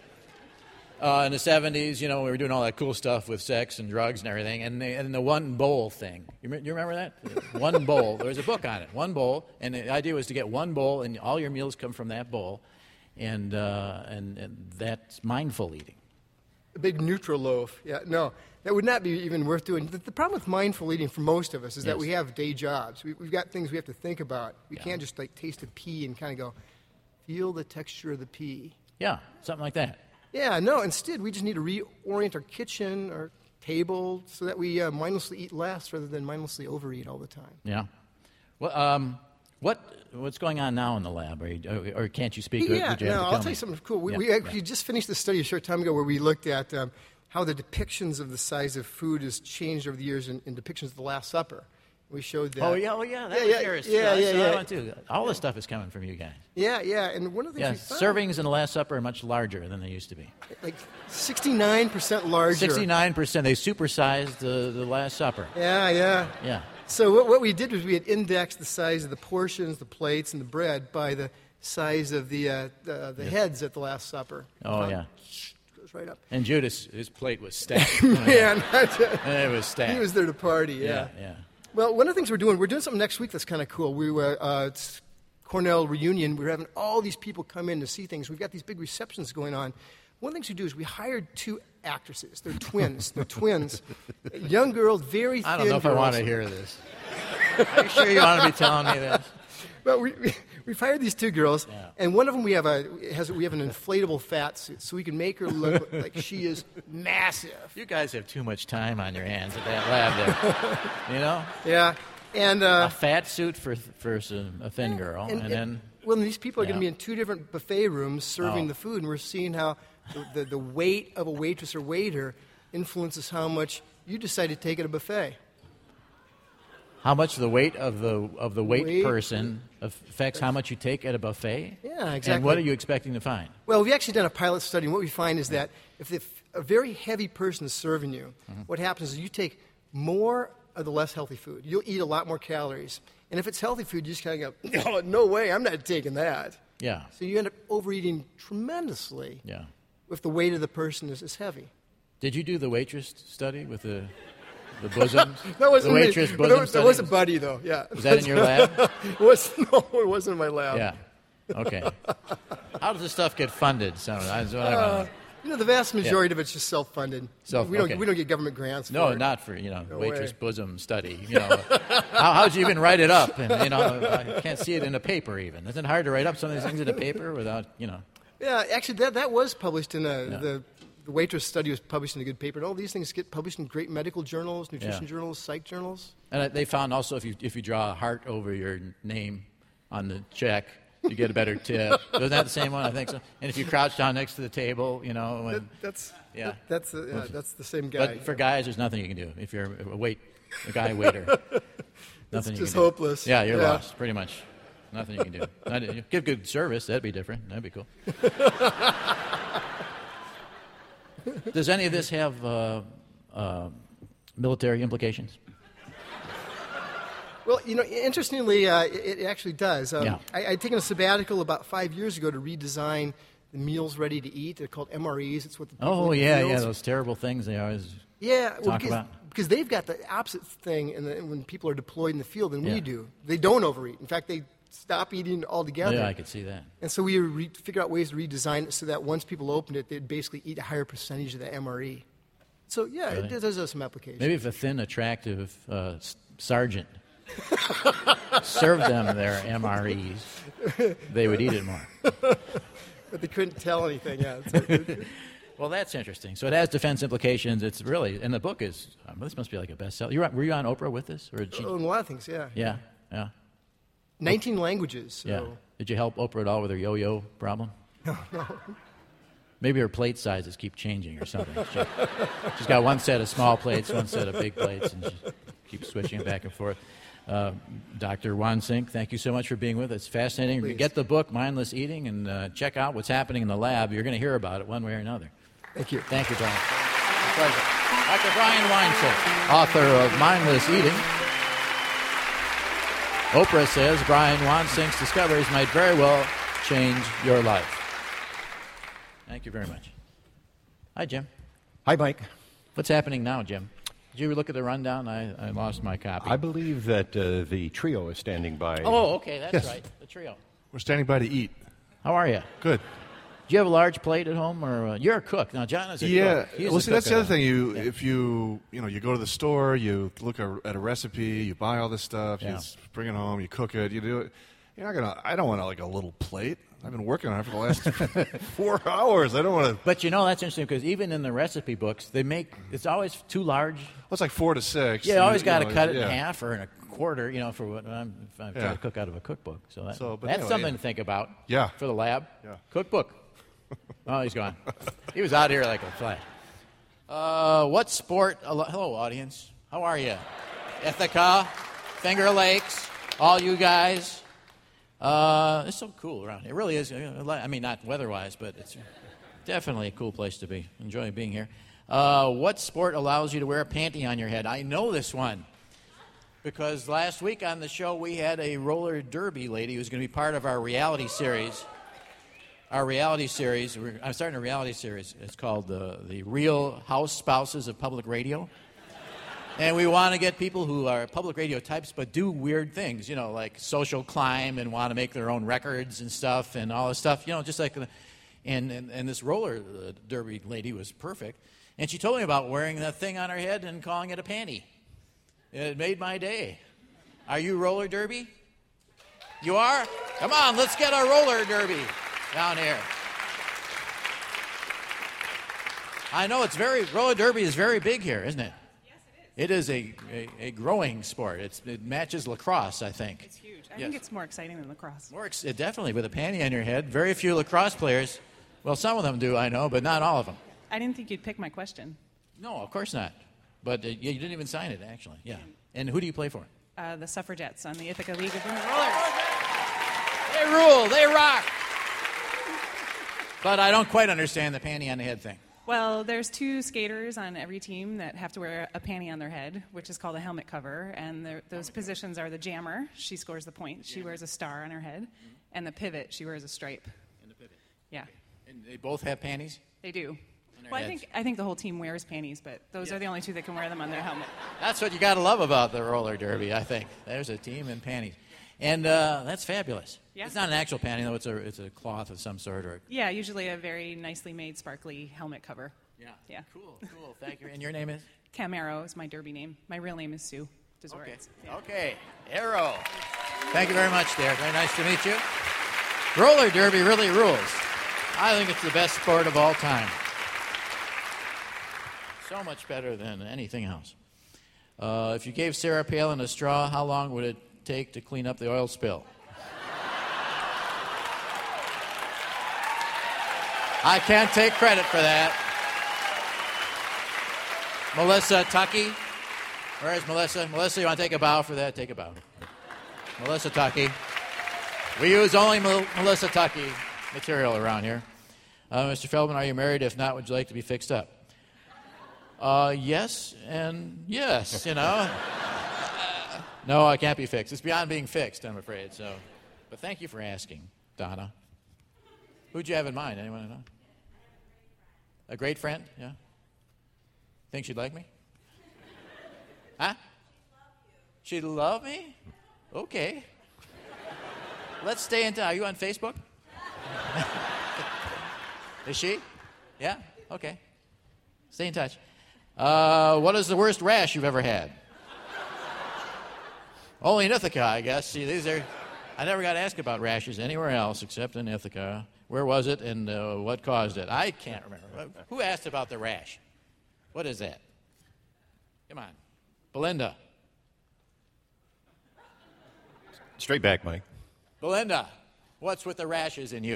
Uh, in the seventies, you know, we were doing all that cool stuff with sex and drugs and everything, and the, and the one bowl thing. You, re- you remember that? One bowl. There was a book on it. One bowl, and the idea was to get one bowl, and all your meals come from that bowl, and uh, and, and that's mindful eating. A big neutral loaf. Yeah, no, that would not be even worth doing. The, the problem with mindful eating for most of us is that Yes. we have day jobs. We, we've got things we have to think about. We can't just like taste a pea and kind of go, feel the texture of the pea. Yeah, something like that. Yeah, no, instead we just need to reorient our kitchen, our table, so that we uh, mindlessly eat less rather than mindlessly overeat all the time. Yeah. Well, um, what what's going on now in the lab? Or, you, or can't you speak? or Yeah, would you have no, to I'll tell tell me? you something cool. We, Yeah, we actually yeah. just finished a study a short time ago where we looked at um, how the depictions of the size of food has changed over the years in, in depictions of the Last Supper. We showed that. Oh yeah, oh yeah, that yeah, was yeah, yours. yeah, I yeah, saw yeah. that one too. All this stuff is coming from you guys. Yeah, yeah, and one of the Yeah, things we found, servings in the Last Supper are much larger than they used to be. like sixty-nine percent larger. Sixty-nine percent. They supersized the, the Last Supper. Yeah, yeah. Yeah. So what, what we did was we had indexed the size of the portions, the plates, and the bread by the size of the uh, the, the Yeah. heads at the Last Supper. Oh Found- yeah. Goes right up. And Judas, his plate was stacked. Man, it was stacked. He was there to party. Yeah. Yeah, yeah. Well, one of the things we're doing, we're doing something next week that's kind of cool. We were uh, it's Cornell reunion. We're having all these people come in to see things. We've got these big receptions going on. One of the things we do is we hired two actresses. They're twins. They're twins. Young girls, very thin I don't know if I want to girls. hear this. Are you sure you want to be telling me this? Well, we, we, we've hired these two girls, and one of them we have a has we have an inflatable fat suit, so we can make her look like she is massive. You guys have too much time on your hands at that lab there. You know? Yeah, and uh, a fat suit for for some, a thin girl, and, then well, these people are going Yeah. to be in two different buffet rooms serving Oh. the food, and we're seeing how the, the, the weight of a waitress or waiter influences how much you decide to take at a buffet. how much the weight of the of the weight, Weight. person affects how much you take at a buffet. Yeah, And exactly. what are you expecting to find? Well, we've actually done a pilot study, and what we find is that if the, a very heavy person is serving you, Mm-hmm. what happens is you take more of the less healthy food. You'll eat a lot more calories. And if it's healthy food, you just kind of go, no, no way, I'm not taking that. Yeah. So you end up overeating tremendously Yeah. if the weight of the person is, is heavy. Did you do the waitress study with the the bosoms? That wasn't the me. waitress That bosom was- study? That was a buddy, though. Yeah. Was that in your lab? it was, no, it wasn't in my lab. Yeah. Okay. How does this stuff get funded? So that's what I Uh, want. you know, the vast majority of it's just self-funded. Self- we don't okay. we don't get government grants. No, for it. not for you know No waitress way. bosom study. You know, how how'd you even write it up? And you know, I can't see it in a paper even. Isn't it hard to write up some of these things in a paper without you know? Yeah, actually, that that was published in a Yeah. the. The waitress study was published in a good paper, and all these things get published in great medical journals, nutrition Yeah. journals, psych journals. And uh, they found also if you if you draw a heart over your name on the check, you get a better tip. Wasn't that the same one? I think so. And if you crouch down next to the table, you know, when, That, that's yeah, that- that's the, yeah, that's the same guy. But for guys, there's nothing you can do if you're a wait a guy waiter. Nothing you just can do. hopeless. Yeah, you're Yeah. lost, pretty much. Nothing you can do. Not, give good service, that'd be different. That'd be cool. Does any of this have uh, uh, military implications? Well, you know, interestingly, uh, it, it actually does. Um, Yeah. I, I'd taken a sabbatical about five years ago to redesign the meals ready to eat. They're called M R Es. It's what the people Oh, in the yeah, yeah, fields- those terrible things they always Yeah, well, talk because, about. because they've got the opposite thing in the, when people are deployed in the field than Yeah. we do. They don't overeat. In fact, they stop eating altogether. Yeah, I could see that. And so we re- figured out ways to redesign it so that once people opened it, they'd basically eat a higher percentage of the M R E. So, yeah, Really? it, does have some applications. Maybe if a thin, attractive uh, s- sergeant served them their M R Es, they would eat it more. But they couldn't tell anything, yeah. So, Well, that's interesting. So it has defense implications. It's really, and the book is, um, this must be like a bestseller. You were, were you on Oprah with this? Or did she, oh, and a lot of things, yeah. yeah, yeah. nineteen languages. So. Yeah. Did you help Oprah at all with her yo-yo problem? No, no. Maybe her plate sizes keep changing or something. She, she's got one set of small plates, one set of big plates, and she keeps switching it back and forth. Uh, Doctor Wansink, thank you so much for being with us. It's fascinating. Please. Get the book, Mindless Eating, and uh, check out what's happening in the lab. You're going to hear about it one way or another. Thank you. Thank you, Brian. Pleasure. Doctor Brian Wansink, author of Mindless Eating. Oprah says Brian Wansink's discoveries might very well change your life. Thank you very much. Hi, Jim. Hi, Mike. What's happening now, Jim? Did you look at the rundown? I, I lost my copy. I believe that uh, the trio is standing by. Oh, okay, that's Yes. right. The trio. We're standing by to eat. How are you? Good. Do you have a large plate at home, or uh, you're a cook now? John is a Yeah. cook. He's Well, a see, that's cook the at other home. thing. You, Yeah. if you, you know, you go to the store, you look a, at a recipe, you buy all this stuff, you Yeah. s- bring it home, you cook it, you do it. You're not gonna. I don't want like a little plate. I've been working on it for the last four hours. I don't want to. But you know that's interesting because even in the recipe books, they make it's always too large. Well, it's like four to six. Yeah, you always got to know, cut it yeah. in half or in a quarter. You know, for what I'm, if I'm trying Yeah. to cook out of a cookbook. So, that, So, but that's anyway, something yeah. to think about. Yeah. For the lab. Yeah. Cookbook. Oh, he's gone. He was out here like a flash. Uh, what sport? Hello, audience. How are you? Ithaca, Finger Lakes, all you guys. Uh, it's so cool around here. It really is. I mean, not weather-wise, but it's definitely a cool place to be. Enjoy being here. Uh, what sport allows you to wear a panty on your head? I know this one because last week on the show we had a roller derby lady who's going to be part of our reality series. Our reality series. We're, I'm starting a reality series. It's called the the Real House Spouses of Public Radio. And we want to get people who are public radio types but do weird things, you know, like social climb and want to make their own records and stuff and all this stuff, you know, just like, the, and, and, and this roller uh, derby lady was perfect. And she told me about wearing that thing on her head and calling it a panty. It made my day. Are you roller derby? You are? Come on, let's get a roller derby down here. I know it's very, roller derby is very big here, isn't it? It is a, a, a growing sport. It's, it matches lacrosse, I think. It's huge. I Yes. think it's more exciting than lacrosse. More ex- it definitely, with a panty on your head. Very few lacrosse players. Well, some of them do, I know, but not all of them. I didn't think you'd pick my question. No, of course not. But uh, yeah, you didn't even sign it, actually. Yeah. And who do you play for? Uh, the Suffragettes on the Ithaca League of Women Rollers. They rule. They rock. But I don't quite understand the panty on the head thing. Well, there's two skaters on every team that have to wear a panty on their head, which is called a helmet cover. And the, those positions are the jammer. She scores the point. She wears a star on her head. And the pivot, she wears a stripe. And the pivot. Yeah. And they both have panties? They do. On their Well, I heads? think I think the whole team wears panties, but those are the only two that can wear them on their helmet. That's what you got to love about the roller derby, I think. There's a team in panties. And uh, that's fabulous. Yeah. It's not an actual panty, though. It's a, it's a cloth of some sort. Or Yeah, usually a very nicely made, sparkly helmet cover. Yeah. Yeah. Cool, cool. Thank you. And your name is? Camaro is my derby name. My real name is Sue Desoritz. Okay. Okay. Arrow. Thank you very much, dear. Very nice to meet you. Roller derby really rules. I think it's the best sport of all time. So much better than anything else. Uh, if you gave Sarah Palin a straw, how long would it take to clean up the oil spill? I can't take credit for that. Melissa Tuckey, Where's Melissa? Melissa, you want to take a bow for that? Take a bow. Melissa Tuckey. We use only Mel- Melissa Tuckey material around here. Uh, Mister Feldman, are you married? If not, would you like to be fixed up? Uh, yes and yes, you know. No, I can't be fixed. It's beyond being fixed, I'm afraid. So, but thank you for asking, Donna. Who'd you have in mind? Anyone know? A great friend? Yeah. Think she'd like me? Huh? She'd love me? Okay. Let's stay in touch. Are you on Facebook? Is she? Yeah? Okay. Stay in touch. Uh, what is the worst rash you've ever had? Only in Ithaca, I guess. See, these are. I never got asked about rashes anywhere else except in Ithaca. Where was it and uh, what caused it? I can't remember. Who asked about the rash? What is that? Come on. Belinda. Straight back, Mike. Belinda, what's with the rashes in you?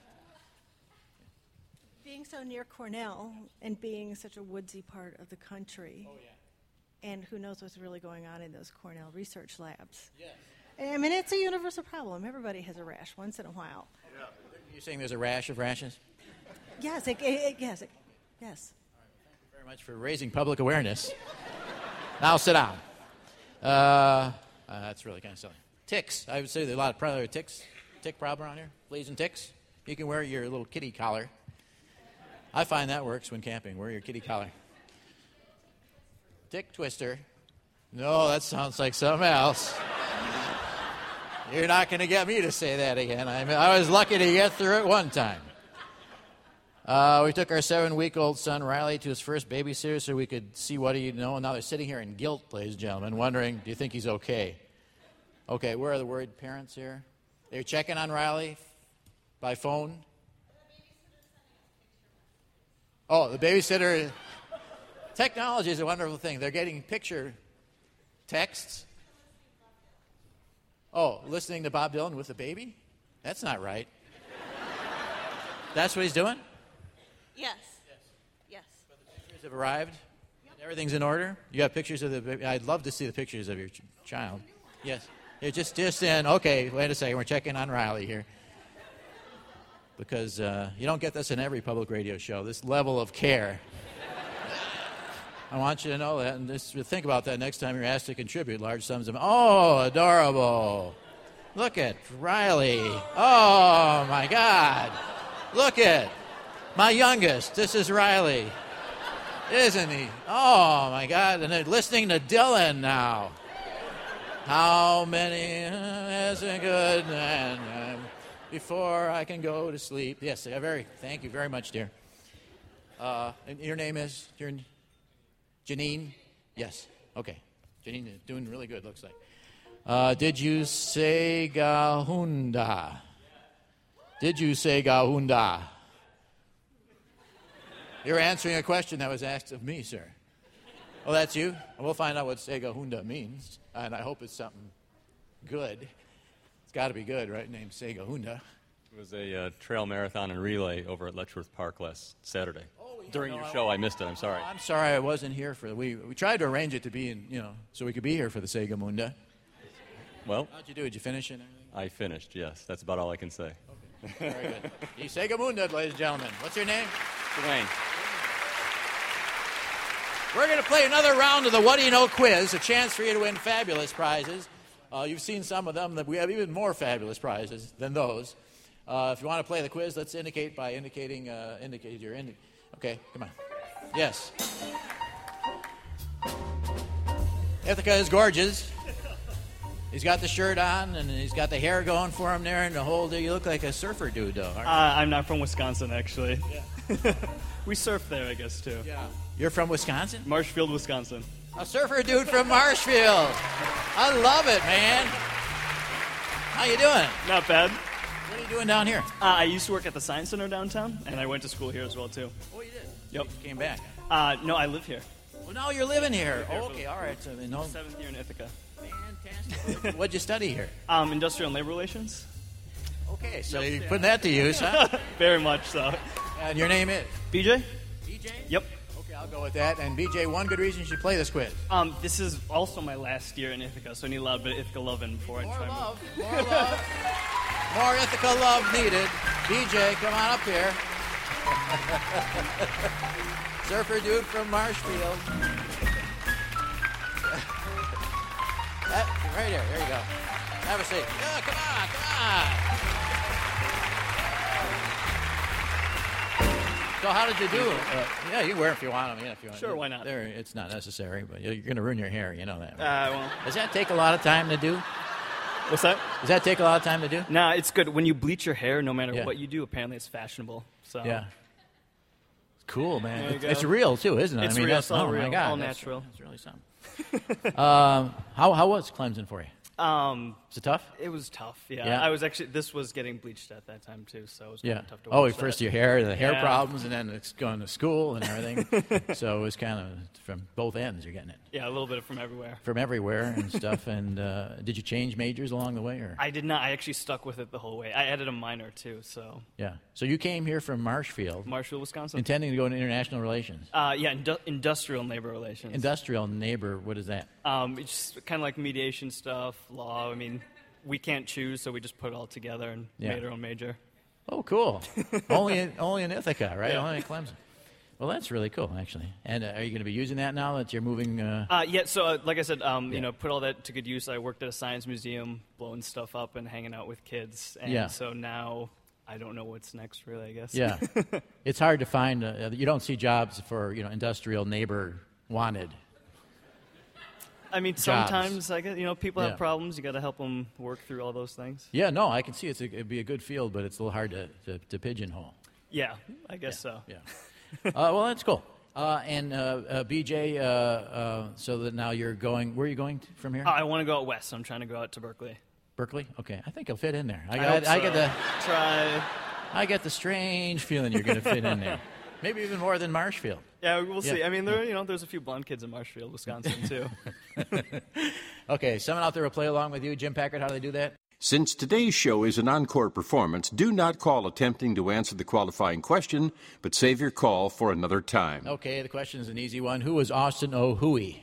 Being so near Cornell and being such a woodsy part of the country. Oh, yeah. And who knows what's really going on in those Cornell research labs. Yes. I mean, it's a universal problem. Everybody has a rash once in a while. Yeah. You're saying there's a rash of rashes? Yes, it, it, yes, it, yes. All right, thank you very much for raising public awareness. Now sit down. Uh, uh, that's really kind of silly. Ticks. I would say there's a lot of probably ticks. Tick problem around here. Fleas and ticks. You can wear your little kitty collar. I find that works when camping. Wear your kitty collar. Tick twister. No, that sounds like something else. You're not going to get me to say that again. I mean, I was lucky to get through it one time. Uh, we took our seven-week-old son, Riley, to his first babysitter so we could see what he'd know. And now they're sitting here in guilt, ladies and gentlemen, wondering, do you think he's okay? Okay, where are the worried parents here? They're checking on Riley by phone. Oh, the babysitter. Technology is a wonderful thing. They're getting picture texts. Oh, listening to Bob Dylan with the baby? That's not right. That's what he's doing? Yes. Yes. But the pictures have arrived? Yep. Everything's in order? You got pictures of the baby? I'd love to see the pictures of your ch- child. Yes. You're just, just in. Okay, wait a second. We're checking on Riley here. Because uh, you don't get this in every public radio show, this level of care. I want you to know that, and just think about that next time you're asked to contribute large sums of money. Oh, adorable. Look at Riley. Oh, my God. Look at my youngest. This is Riley. Isn't he? Oh, my God. And they're listening to Dylan now. How many uh, is a good man uh, before I can go to sleep? Yes, very. Thank you very much, dear. Uh, and your name is your Janine? Yes. Okay. Janine is doing really good, looks like. Uh, did you say Gahunda? Did you say Gahunda? You're answering a question that was asked of me, sir. Oh, that's you? We'll find out what Segahunda means, and I hope it's something good. It's got to be good, right? Named Segahunda. It was a uh, trail marathon and relay over at Letchworth Park last Saturday. Oh, yeah, During no, your I, show, I missed it. I'm sorry. Oh, I'm sorry I wasn't here for we. We tried to arrange it to be in, you know, so we could be here for the Segahunda. Well, how'd you do? Did you finish it and everything? I finished. Yes, that's about all I can say. Okay, very good. The Segahunda, ladies and gentlemen. What's your name? Dwayne. We're going to play another round of the What Do You Know quiz, a chance for you to win fabulous prizes. Uh, you've seen some of them. That we have even more fabulous prizes than those. Uh, if you want to play the quiz, let's indicate by indicating uh, indicate your indi- Okay, come on. Yes. Ithaca is gorgeous. He's got the shirt on, and he's got the hair going for him there, and the whole day. You look like a surfer dude, though. Aren't you? Uh, I'm not from Wisconsin, actually. Yeah. We surf there, I guess, too. Yeah. You're from Wisconsin? Marshfield, Wisconsin. A surfer dude from Marshfield. I love it, man. How you doing? Not bad. What are you doing down here? Uh, I used to work at the Science Center downtown, and I went to school here as well, too. Oh, you did? Yep. You came back? Uh, no, I live here. Well, now you're living here. here Oh, okay, all right. So, no. Seventh year in Ithaca. Fantastic. What'd you study here? Um, industrial and labor relations. Okay, so Yep. you're putting that to use, huh? Very much so. And your name is? B J? B J? Yep. Okay, I'll go with that. And B J, one good reason you should play this quiz. Um, this is also my last year in Ithaca, so I need a lot of bit of Ithaca loving before I try. Love, more love, more Ithaca love needed. B J, come on up here. Surfer dude from Marshfield. That, right here, there you go. Have a seat. Yeah, come on, come on. So how did you do? Uh, yeah, you can wear them if you want them. Yeah, if you want. Sure, why not? They're, it's not necessary, but you're going to ruin your hair. You know that. Uh, well. Does that take a lot of time to do? What's that? Does that take a lot of time to do? Nah, it's good. When you bleach your hair, no matter Yeah. what you do, apparently it's fashionable. So Yeah. Cool, man. There you It's, go. it's real too, isn't it? It's I mean, real. that's It's all oh real. my God, All that's- natural. That's really something. um, how how was Clemson for you? Um, Was it tough? It was tough. Yeah. Yeah. I was actually. This was getting bleached at that time too, so it was Yeah. kind of tough to Oh, watch first that. your hair, the hair Yeah. problems, and then it's going to school and everything. So it was kind of from both ends. You're getting it Yeah, a little bit from everywhere. from everywhere and stuff. And uh, did you change majors along the way, or? I did not. I actually stuck with it the whole way. I added a minor too, so Yeah. So you came here from Marshfield, Marshall, Wisconsin. intending to go into international relations. Uh, yeah, indu- industrial and labor relations. Industrial neighbor. What is that? Um, it's just kind of like mediation stuff, law. I mean, we can't choose, so we just put it all together and Yeah. made our own major. Oh, cool. only in, only in Ithaca, right? Yeah. Only in Clemson. Well, that's really cool, actually. And uh, are you going to be using that now that you're moving? Uh, Uh, yeah, so uh, like I said, um, Yeah. you know, put all that to good use. I worked at a science museum, blowing stuff up and hanging out with kids. And Yeah. so now I don't know what's next, really, I guess. yeah. It's hard to find. Uh, you don't see jobs for, you know, industrial neighbor wanted. I mean, Jobs. sometimes, I guess, you know, people Yeah. have problems. You got to help them work through all those things. Yeah, no, I can see it's a, it'd be a good field, but it's a little hard to, to, to pigeonhole. Yeah, I guess so. Yeah. uh, well, that's cool. Uh, and uh, uh, B J, uh, uh, so that now you're going, where are you going to, from here? Uh, I want to go out west, so I'm trying to go out to Berkeley. Berkeley? Okay, I think you'll fit in there. I, I got, hope I so. get the Try. I get the strange feeling you're going to fit in there. Maybe even more than Marshfield. Yeah, we'll see. Yeah. I mean, there, you know, there's a few blonde kids in Marshfield, Wisconsin, too. Okay, someone out there will play along with you. Jim Packard, how do they do that? Since today's show is an encore performance, do not call attempting to answer the qualifying question, but save your call for another time. Okay, the question is an easy one. Who is Austin Ohui?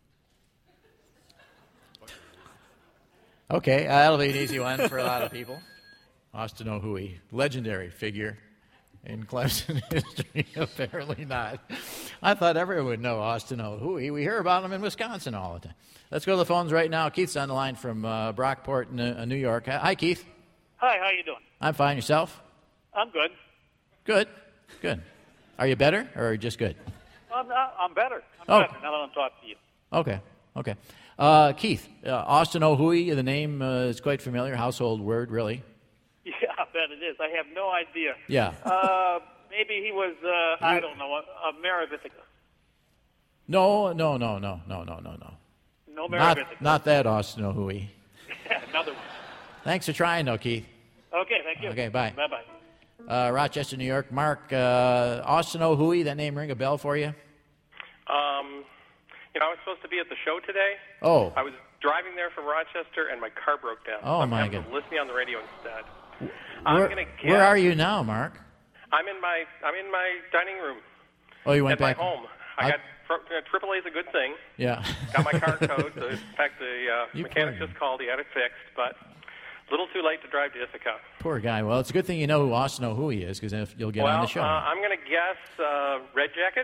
Okay, uh, that'll be an easy one for a lot of people. Austin Ohui, legendary figure in Clemson history. Apparently not. I thought everyone would know Austin Ohui. We hear about him in Wisconsin all the time. Let's go to the phones right now. Keith's on the line from uh, Brockport, in, uh, New York. Hi, Keith. Hi, how you doing? I'm fine. Yourself? I'm good. Good. Good. Are you better or just good? I'm, not, I'm better. I'm Oh. better now that I'm talking to you. Okay. Okay. Uh, Keith, uh, Austin Ohui, the name uh, is quite familiar. Household word, really. Yeah, I bet it is. I have no idea. Yeah. Uh, maybe he was, uh, I don't know, a, a mayor of Ithaca. No, no, no, no, no, no, no, no. No mayor Not, of Ithaca. not that Austin Ohui. Another one. Thanks for trying, though, Keith. Okay, thank you. Okay, bye. Bye-bye. Uh, Rochester, New York. Mark, uh, Austin Ohui, that name ring a bell for you? Um, you know, I was supposed to be at the show today. Oh. I was driving there from Rochester, and my car broke down. Oh, so I'm my having to God. listen on the radio instead. I'm Where, gonna guess. where are you now, Mark? I'm in my I'm in my dining room. Oh, you went at back. my home. I, I- got uh, triple A is a good thing. Yeah. Got my car towed. So in fact, the uh, You mechanic poor just called. He had it fixed, but a little too late to drive to Ithaca. Poor guy. Well, it's a good thing you know who Austin Ohui is, because if you'll get well, on the show. Uh, I'm going to guess uh, Red Jacket.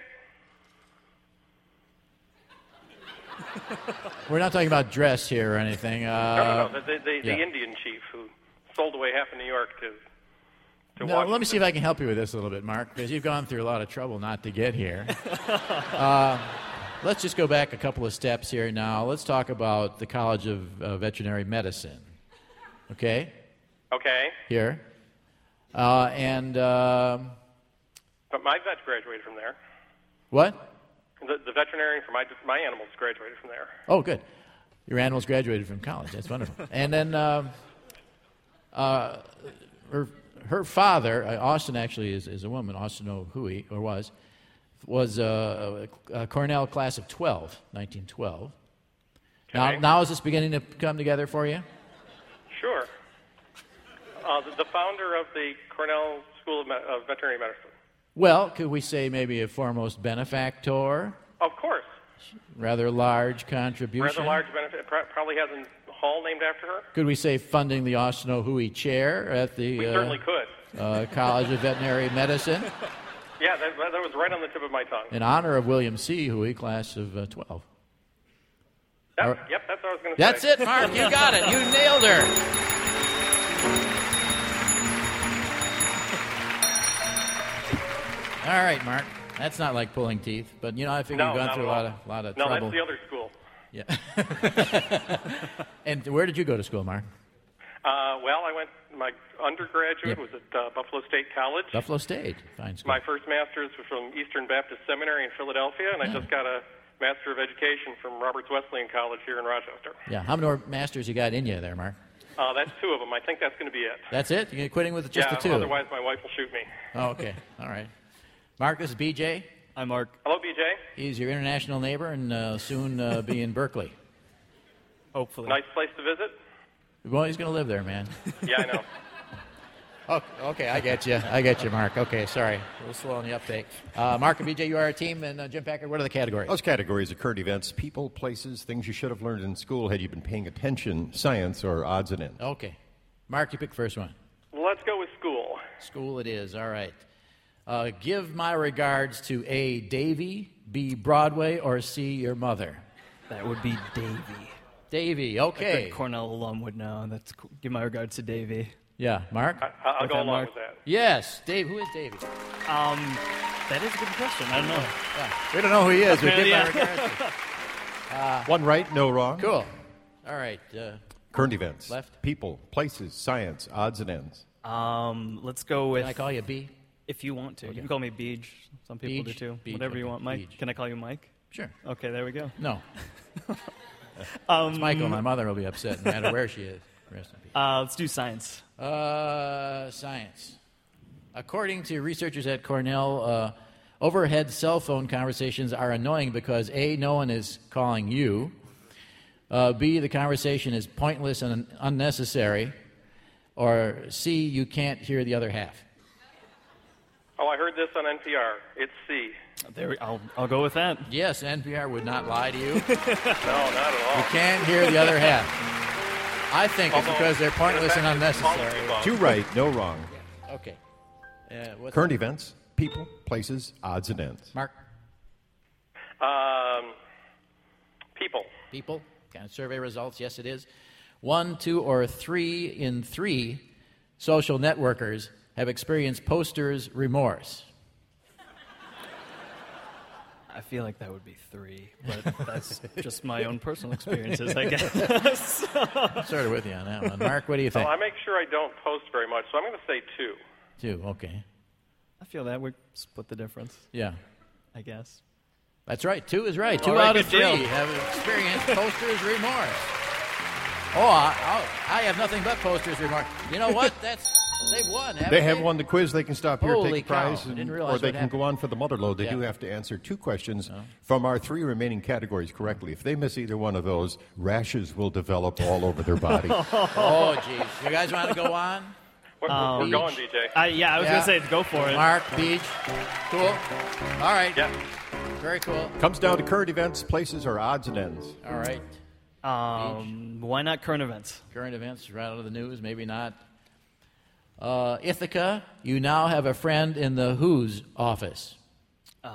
We're not talking about dress here or anything. Uh, no, no, no. The, the, the, yeah. the Indian chief who sold away half of New York to. to No, Washington. let me see if I can help you with this a little bit, Mark, because you've gone through a lot of trouble not to get here. uh, let's just go back a couple of steps here now. Let's talk about the College of uh, Veterinary Medicine. Okay? Okay. Here. Uh, and um But my vet graduated from there. what? The, the veterinarian for my my animals graduated from there. Oh, good. Your animals graduated from college. That's wonderful. And then um, uh, her, her father, uh, Austin actually is, is a woman, Austin Ohui, or was, was uh, a, a Cornell class of twelve, nineteen twelve. Now, Okay. now is this beginning to come together for you? Sure. Uh, the, the founder of the Cornell School of, Me- of Veterinary Medicine. Well, could we say maybe a foremost benefactor? Of course. Rather large contribution? Rather large benefit. Pro- probably has a hall named after her. Could we say funding the Austin O'Huey Chair at the We uh, certainly could. uh, College of Veterinary Medicine Yeah, that, that was right on the tip of my tongue. in honor of William C. Huey, class of uh, twelve? That, Or- yep, that's what I was going to That's say. it, Mark. You got it. You nailed her. All right, Mark. That's not like pulling teeth, but you know I figure No, you've gone not through a at all. lot of lot of No, trouble. that's the other school. Yeah. And where did you go to school, Mark? Uh, well, I went. My undergraduate Yep. was at uh, Buffalo State College. Buffalo State. Fine school. My first master's was from Eastern Baptist Seminary in Philadelphia, and I just got a Master of Education from Roberts Wesleyan College here in Rochester. Yeah. How many more masters you got in you there, Mark? Uh, that's two of them. I think that's going to be it. That's it? You're quitting with just yeah, the two? otherwise my wife will shoot me. Oh, okay. All right. Mark, this is B J. Hi, Mark. Hello, B J. He's your international neighbor and uh, soon uh, be in Berkeley. Hopefully. Nice place to visit. Well, he's going to live there, man. Yeah, I know. Okay, okay, I get you. I get you, Mark. Okay, sorry. A little slow on the uptake. Uh, Mark and B J, you are our team. And uh, Jim Packard, what are the categories? Those categories are current events, people, places, things you should have learned in school had you been paying attention, science, or odds and ends. Okay. Mark, you pick the first one. Let's go with school. School it is. All right. Uh, give my regards to A, Davy, B, Broadway, or C, your mother. That would be Davy. Davy, A okay. good Cornell alum would know. That's cool. Give my regards to Davy. Yeah, Mark? I, I'll With go that, along Mark? with that. Yes, Dave. Who is Davy? Um, that is a good question. I don't know. Yeah. We don't know who he is. We give Yeah. my regards. Uh, One right, no wrong. Cool. All right. Uh, Current events. Left. People, places, science, odds and ends. Um, let's go with. Can I call you B? If you want to, Okay. you can call me Beej. Some people Beej? do too. Beej, Whatever you okay. want, Mike. Beej. Can I call you Mike? Sure. Okay, there we go. No. um, It's Michael. My mother will be upset no matter where she is. Rest in peace. Uh, let's do science. Uh, science. According to researchers at Cornell, uh, overhead cell phone conversations are annoying because A, no one is calling you. Uh, B, the conversation is pointless and unnecessary. Or C, you can't hear the other half. Oh, I heard this on N P R. It's C. There, we, I'll I'll go with that. Yes, N P R would not lie to you. You No, not at all. can't hear the other half. I think it's Although, because they're pointless in and fact, it's called unnecessary. T-phone. Two right, no wrong. Okay. Uh, what's Current events, people, places, odds and ends. Mark? Um, people. People? Kind of survey results? Yes, it is. One, two, or three in three social networkers have experienced posters remorse. I feel like that would be three, but that's just my own personal experiences, I guess. I'm sort of with you on that one. Mark, what do you think? Well, I make sure I don't post very much, so I'm going to say two. Two, okay. I feel that we split the difference. Yeah. I guess. That's right. Two is right. Two All right, out of good three deal. have experienced posters remorse. Oh, I, I, I have nothing but posters remorse. You know what? That's they've won. haven't They have won the quiz. They can stop here, Holy take a prize, cow. I and- didn't realize or they what can happened. go on for the mother load. They Yeah. do have to answer two questions from our three remaining categories correctly. If they miss either one of those, rashes will develop all over their body. Oh, geez. You guys want to go on? We're, Um, we're going, B J. I, yeah, I was Yeah. going to say, go for it. Mark, Beach. Cool. All right. Yeah. Very cool. Comes down to current events, places, or odds and ends. All right. Um, why not current events? Current events right out of the news, maybe not. Uh, Ithaca, you now have a friend in the Who's office. Um,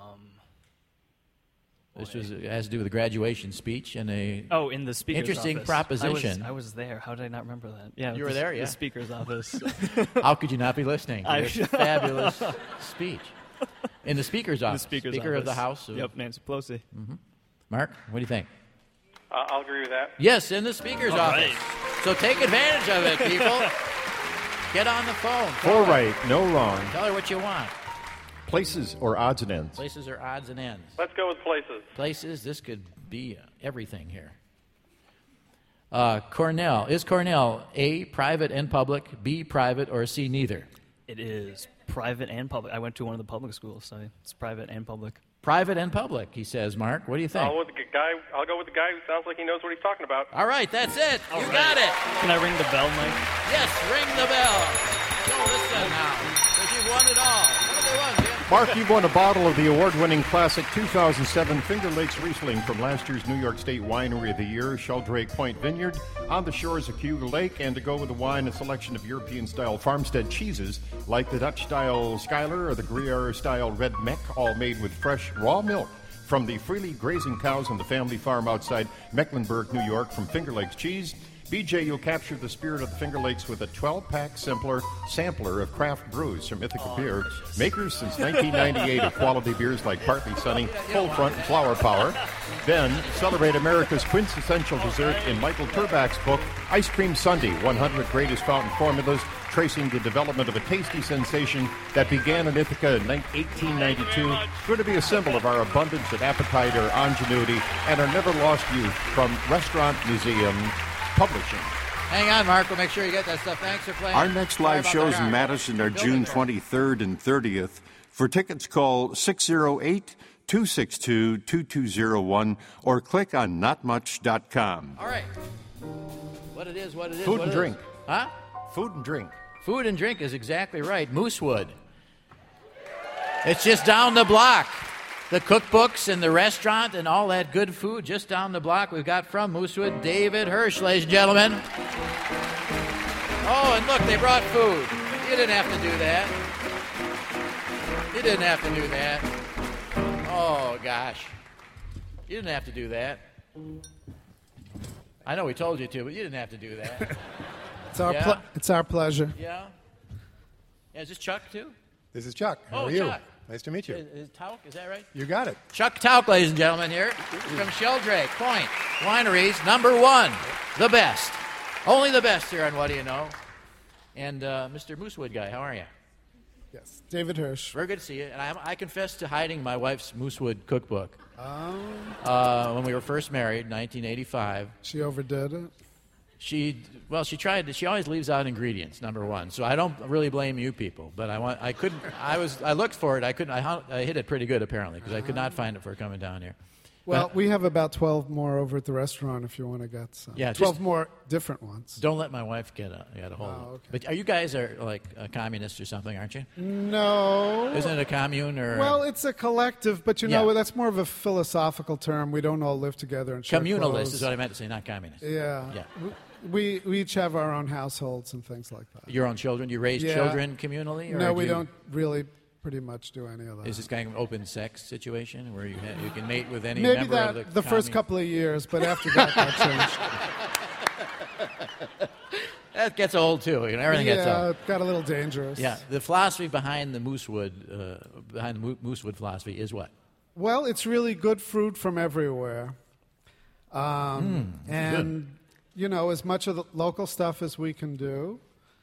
This was it has to do with a graduation speech and a oh, in the speaker's interesting office. proposition. I was, I was there. How did I not remember that? Yeah, You were the, there, yeah. The speaker's office. How could you not be listening to I- this fabulous speech? In the Speaker's The office. speaker's Speaker of the office. House. of- Yep, Nancy Pelosi. Mhm. Mark, what do you think? Uh, I'll agree with that. Yes, in the Speaker's All office. right. So take advantage of it, people. Get on the phone. Call Four her. right, no wrong. Tell her what you want. Places or odds and ends. Places are odds and ends. Let's go with places. Places, this could be everything here. Uh, Cornell. Is Cornell A, private and public, B, private, or C, neither? It is private and public. I went to one of the public schools, so it's private and public. Private and public, he says. Mark, what do you think? I'll, with the guy, I'll go with the guy who sounds like he knows what he's talking about. All right, that's it. All you right. got it. Can I ring the bell, Mike? Yes, ring the bell. Go listen now. now, because you've won it all. What have they won, Jim? Mark, you've won a bottle of the award-winning classic two thousand seven Finger Lakes Riesling from last year's New York State Winery of the Year, Sheldrake Point Vineyard, on the shores of Cayuga Lake, and to go with the wine, a selection of European-style farmstead cheeses like the Dutch-style Schuyler or the Gruyere-style Red Meck, all made with fresh raw milk from the freely grazing cows on the family farm outside Mecklenburg, New York. From Finger Lakes Cheese, B J, you'll capture the spirit of the Finger Lakes with a twelve-pack simpler sampler of craft brews from Ithaca Beer, makers since nineteen ninety-eight of quality beers like Partly Sunny, Cold Front, and Flower Power. Then celebrate America's quintessential dessert in Michael Turbach's book, Ice Cream Sundae, one hundred Greatest Fountain Formulas, tracing the development of a tasty sensation that began in Ithaca in eighteen ninety-two, going to be a symbol of our abundance of appetite, our ingenuity, and our never-lost youth. From Restaurant Museum Publishing. Hang on, Mark. We'll make sure you get that stuff. Thanks for playing. Our next Sorry live about shows that. in Madison are June twenty-third and thirtieth. For tickets, call six oh eight, two six two, two two oh one or click on not much dot com. All right. What it is, what it is, Food what and it drink. is. Huh? Food and drink. Food and drink is exactly right. Moosewood. It's just down the block. The cookbooks and the restaurant and all that good food just down the block. We've got from Moosewood, David Hirsch, ladies and gentlemen. Oh, and look, they brought food. You didn't have to do that. You didn't have to do that. Oh, gosh. You didn't have to do that. I know we told you to, but you didn't have to do that. It's our, Yeah? ple- it's our pleasure. Yeah? Yeah, is this Chuck, too? This is Chuck. How Oh, are you? Chuck. Nice to meet you. Is, is Tauk, is that right? You got it. Chuck Tauk, ladies and gentlemen, here from Sheldrake Point Wineries, number one, the best. Only the best here on What Do You Know? And uh, Mister Moosewood guy, how are you? Yes, David Hirsch. Very good to see you. And I, I confess to hiding my wife's Moosewood cookbook. Um, Uh, when we were first married, nineteen eighty-five. she overdid it. She, well, she tried to, she always leaves out ingredients, number one. So I don't really blame you people, but I want, I couldn't, I was, I looked for it, I couldn't, I, hung- I hit it pretty good apparently, because I could not find it for coming down here. Well, But we have about twelve more over at the restaurant if you want to get some. Yeah, just- twelve more different ones. don't let my wife get a, get a hold of Oh, it. okay. But are you guys are like a communist or something, aren't you? No. Isn't it a commune or? Well, it's a collective, but you know, Yeah. that's more of a philosophical term. We don't all live together and share Communalist clothes. is what I meant to say, not communist. Yeah. Yeah. We, we each have our own households and things like that. Your own children? You raise Yeah. children communally? Or No, do we you- don't really pretty much do any of that. Is this kind of an open sex situation where you ha- you can mate with any Maybe member that of the the first commune- couple of years, but after that, that changed. That gets old too. You know, everything yeah, gets old. it got a little dangerous. Yeah, the philosophy behind the Moosewood, uh, behind the Mo- Moosewood philosophy is what? Well, it's really good fruit from everywhere. Um, Mm, and, you know, as much of the local stuff as we can do.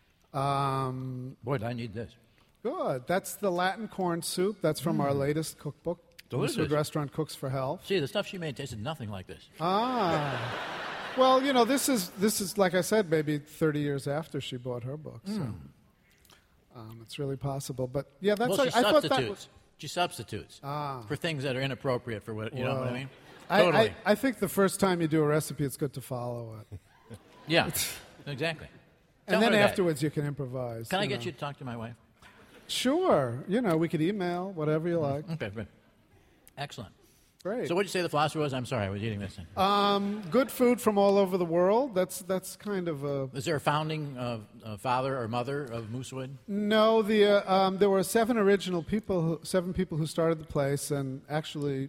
Um, Boy, I need this. Good. That's the Latin corn soup. That's from our Mm. latest cookbook. Delicious. Moosewood Restaurant Cooks for Health. See, the stuff she made tasted nothing like this. Ah. Well, you know, this is, this is like I said, maybe thirty years after she bought her book. So Mm. um, it's really possible. But, yeah, that's well, like, she I thought substitutes. that was... She substitutes Ah. for things that are inappropriate for what you know what I Well, mean. I, Totally. I, I think the first time you do a recipe, it's good to follow it. yeah, exactly. Tell And then her that. afterwards, you can improvise. Can I get know. you to talk to my wife? Sure. You know, we could email, whatever you like. Okay, good. Excellent. Great. So what did you say the philosophy was? I'm sorry, I was eating this. Um, good food from all over the world. That's that's kind of a... Is there a founding uh, uh, father or mother of Moosewood? No, the, uh, um, there were seven original people, who, seven people who started the place, and actually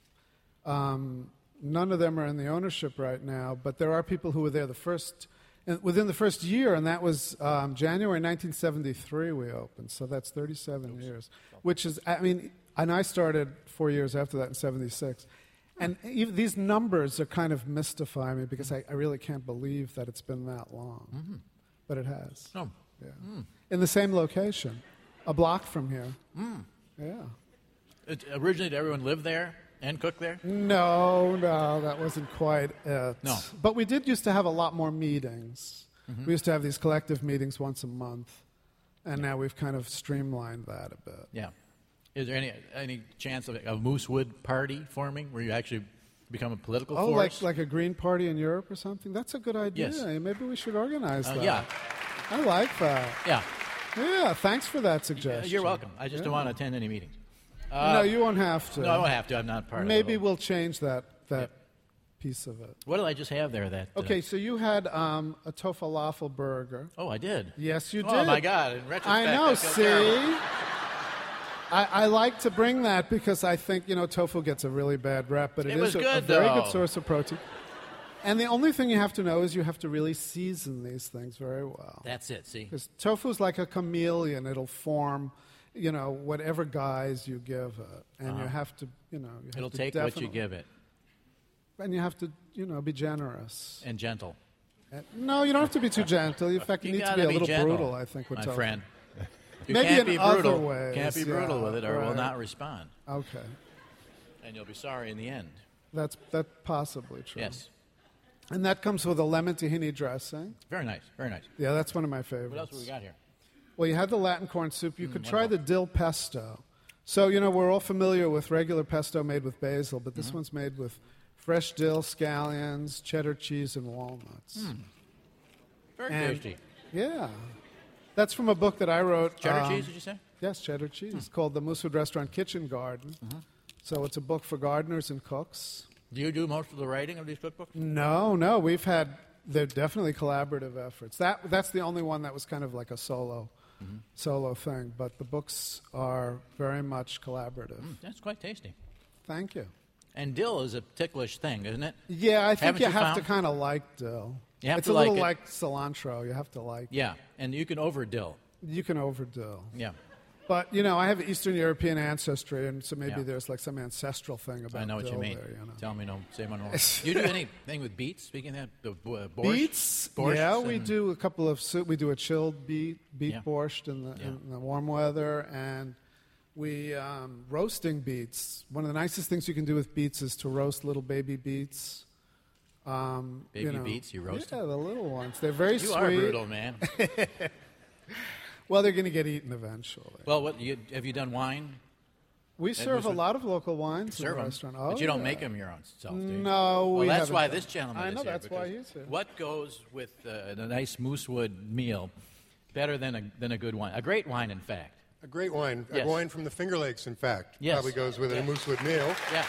um, none of them are in the ownership right now, but there are people who were there the first, and within the first year, and that was um, January nineteen seventy-three we opened, so that's thirty-seven years, which is, I mean, and I started four years after that in seventy-six. And even these numbers are kind of mystify me because I, I really can't believe that it's been that long. Mm-hmm. But it has. Oh. Yeah. Mm. In the same location, a block from here. Mm. Yeah. It, originally, did everyone live there and cook there? No, no, that wasn't quite it. No. But we did used to have a lot more meetings. Mhm. We used to have these collective meetings once a month. And now we've kind of streamlined that a bit. Yeah. Is there any any chance of a Moosewood party forming where you actually become a political Oh, force? like like a Green Party in Europe or something? That's a good idea. Yes. Maybe we should organize Uh, that. yeah. I like that. Yeah. Yeah, thanks for that suggestion. You're welcome. I just Yeah. don't want to attend any meetings. no, you won't have to. No, I won't have to. I'm not part Maybe of it. we'll change that that piece of it. What did I just have there? That uh, Okay, so you had um, a tofu burger. Oh, I did. Yes, you Oh, did. my God, in retrospect, I know. I feel See, terrible. I, I like to bring that because I think you know tofu gets a really bad rep, but it, It is was a, a good, very though. good source of protein. And the only thing you have to know is you have to really season these things very well. That's it. See, Because tofu's like a chameleon; it'll form, you know, whatever guise you give it, and Uh-huh. you have to, you know, you have it'll to take what you definitely- give it, and you have to, you know, be generous. and gentle. And- no, you don't have to be too gentle. In fact, you, You need to gotta be a be little gentle, brutal. I think, with my tofu. friend. You Maybe can't in be other brutal. ways. Can't be brutal yeah, with it, or it will right. not respond, Okay, and you'll be sorry in the end. that's that's possibly true. Yes. And that comes with a lemon tahini dressing. Very nice. Very nice. Yeah, that's one of my favorites. What else have we got here? Well, you had the Latin corn soup. You Mm, could try the wonderful. dill pesto. So, you know, we're all familiar with regular pesto made with basil, but this Mhm. one's made with fresh dill, scallions, cheddar cheese, and walnuts. Mm. Very And- tasty. Yeah. That's from a book that I wrote. Cheddar um, cheese, did you say? Yes, cheddar cheese, called The Moosewood Restaurant Kitchen Garden. Mhm. So it's a book for gardeners and cooks. Do you do most of the writing of these cookbooks? No, no, we've had, they're definitely collaborative efforts. That, that's the only one that was kind of like a solo, Mhm. solo thing, but the books are very much collaborative. Mm, that's quite tasty. Thank you. And dill is a ticklish thing, isn't it? Yeah, I think Haven't you, you have found? to kind of like dill. You have it's to a little like it. like cilantro. You have to like Yeah, and you can over dill. You can over dill. Yeah. But, you know, I have Eastern European ancestry, and so maybe Yeah. there's like some ancestral thing about I know what you dill mean. there, you know. Tell me no, say one more. Do you do anything with beets? Speaking of that, the uh, borscht? Beets, Borschts yeah, we and- do a couple of soup. We do a chilled beet beet Yeah. borscht in the, Yeah. in the warm weather, and we um, roasting beets. One of the nicest things you can do with beets is to roast little baby beets. Um, Baby you know, beets, you roast Yeah, them? the little ones. They're very You sweet. are brutal, man. Well, they're going to get eaten eventually. Well, what you, have you done wine? We At serve a Moosewood? lot of local wines Serve in the 'em, restaurant. but Oh, you don't yeah. make them your own self, do you? No, well, we that's haven't why done- this gentleman I is know, here. that's why because he's here. What goes with uh, a nice Moosewood meal better than a, than a good wine? A great wine, in fact. A great wine. Yes. A wine from the Finger Lakes, in fact. Yes. Probably goes with Yeah. a Moosewood meal. Yeah.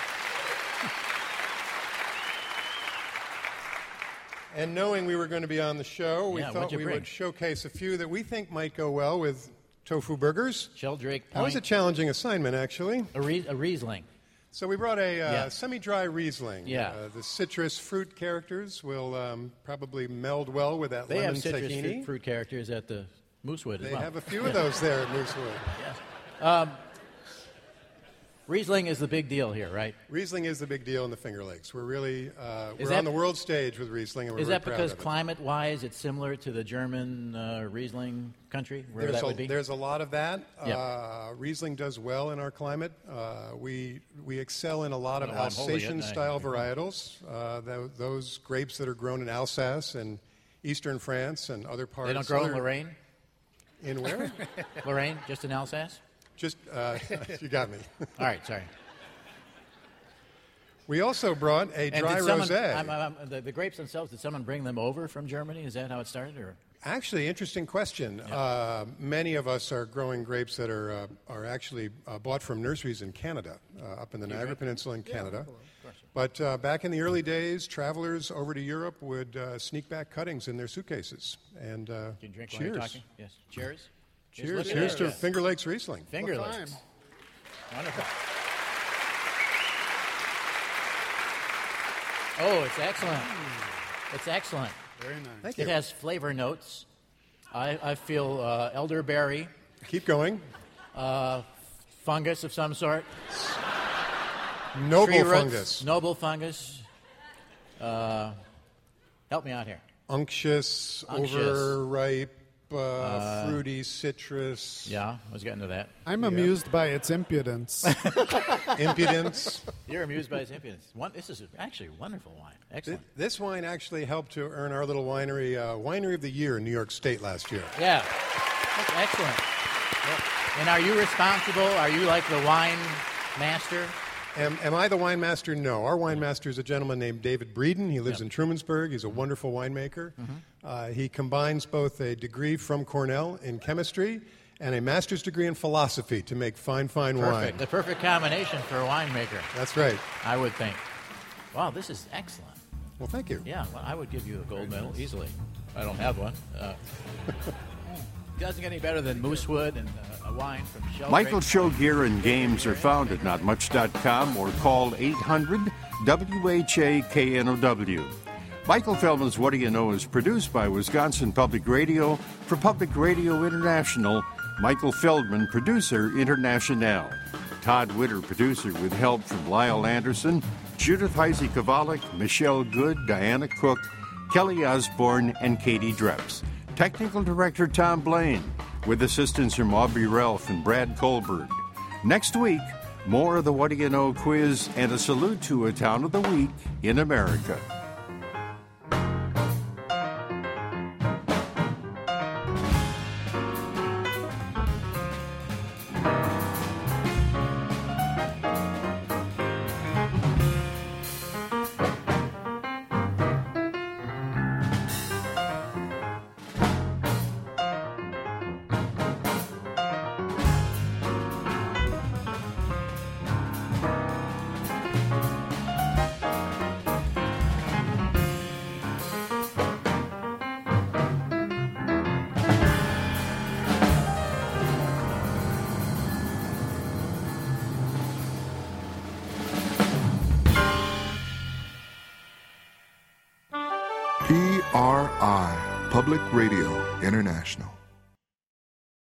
And knowing we were going to be on the show, we Yeah, thought what'd you we bring? would showcase a few that we think might go well with tofu burgers. Sheldrake That was a Point. challenging assignment, actually. A, Rie- a Riesling. So we brought a uh, Yeah. semi-dry Riesling. Yeah. Uh, the citrus fruit characters will um, probably meld well with that They lemon have citrus tahini. fruit, fruit characters at the Moosewood as They well. have a few of those there at Moosewood. Yes. Um, Riesling is the big deal here, right? Riesling is the big deal in the Finger Lakes. We're really uh, Is we're that- on the world stage with Riesling, and we're Is very that proud because of it. climate-wise it's similar to the German uh, Riesling country, wherever There's that a, would be? there's a lot of that. Yeah. Uh, Riesling does well in our climate. Uh, we we excel in a lot of Well, I'm holding it, Alsatian-style I- varietals. Uh, tho- those grapes that are grown in Alsace and eastern France and other parts. They don't grow in other- Lorraine? In where? Lorraine, just in Alsace? Just uh, you got me. All right, sorry. We also brought a And dry did someone, rosé. I'm, I'm, the, the grapes themselves, did someone bring them over from Germany? Is that how it started? Or? Actually, interesting question. Uh, many of us are growing grapes that are uh, are actually uh, bought from nurseries in Canada, uh, up in the You Niagara drink? Peninsula in Yeah, Canada. of course. But uh, back in the early days, travelers over to Europe would uh, sneak back cuttings in their suitcases. And uh, Can you drink while you're cheers. talking? Yes. Cheers. Just Cheers. look at Cheers that, to yes. Finger Lakes Riesling. Finger What Lakes. time? Wonderful. Oh, it's excellent. It's excellent. Very nice. Thank It you. has flavor notes. I, I feel uh, elderberry. Keep going. Uh, fungus of some sort. Noble Tree roots, fungus. Noble fungus. Uh, help me out here. Unctuous, Unctuous. overripe, uh, Uh, fruity, citrus. Yeah, I was getting to that. I'm amused by its impudence. Impudence. You're amused by its impudence. One, this is actually a wonderful wine. Th- Excellent. This wine actually helped to earn our little winery uh, Winery of the Year in New York State last year. Yeah. That's excellent. Yeah. And are you responsible? Are you like the wine master? Am, am I the wine master? No. Our wine master is a gentleman named David Breeden. He lives Yeah. in Trumansburg. He's a wonderful winemaker. Mhm. Uh, he combines both a degree from Cornell in chemistry and a master's degree in philosophy to make fine, fine Perfect. wine. The perfect combination for a winemaker. That's right. I would think. Wow, this is excellent. Well, thank you. Yeah, well, I would give you a gold medal easily. I don't have one. Uh, doesn't get any better than Moosewood and uh, a wine from Sheldrake. Michael Show gear and games are found at not much dot com or call eight hundred W H A K N O W. Michael Feldman's What Do You Know is produced by Wisconsin Public Radio for Public Radio International. Michael Feldman, producer, International. Todd Witter, producer, with help from Lyle Anderson, Judith Heisey Kovalik, Michelle Good, Diana Cook, Kelly Osborne, and Katie Dreps. Technical Director Tom Blaine, with assistance from Aubrey Ralph and Brad Kohlberg. Next week, more of the What Do You Know quiz and a salute to a town of the week in America. P R I, Public Radio International.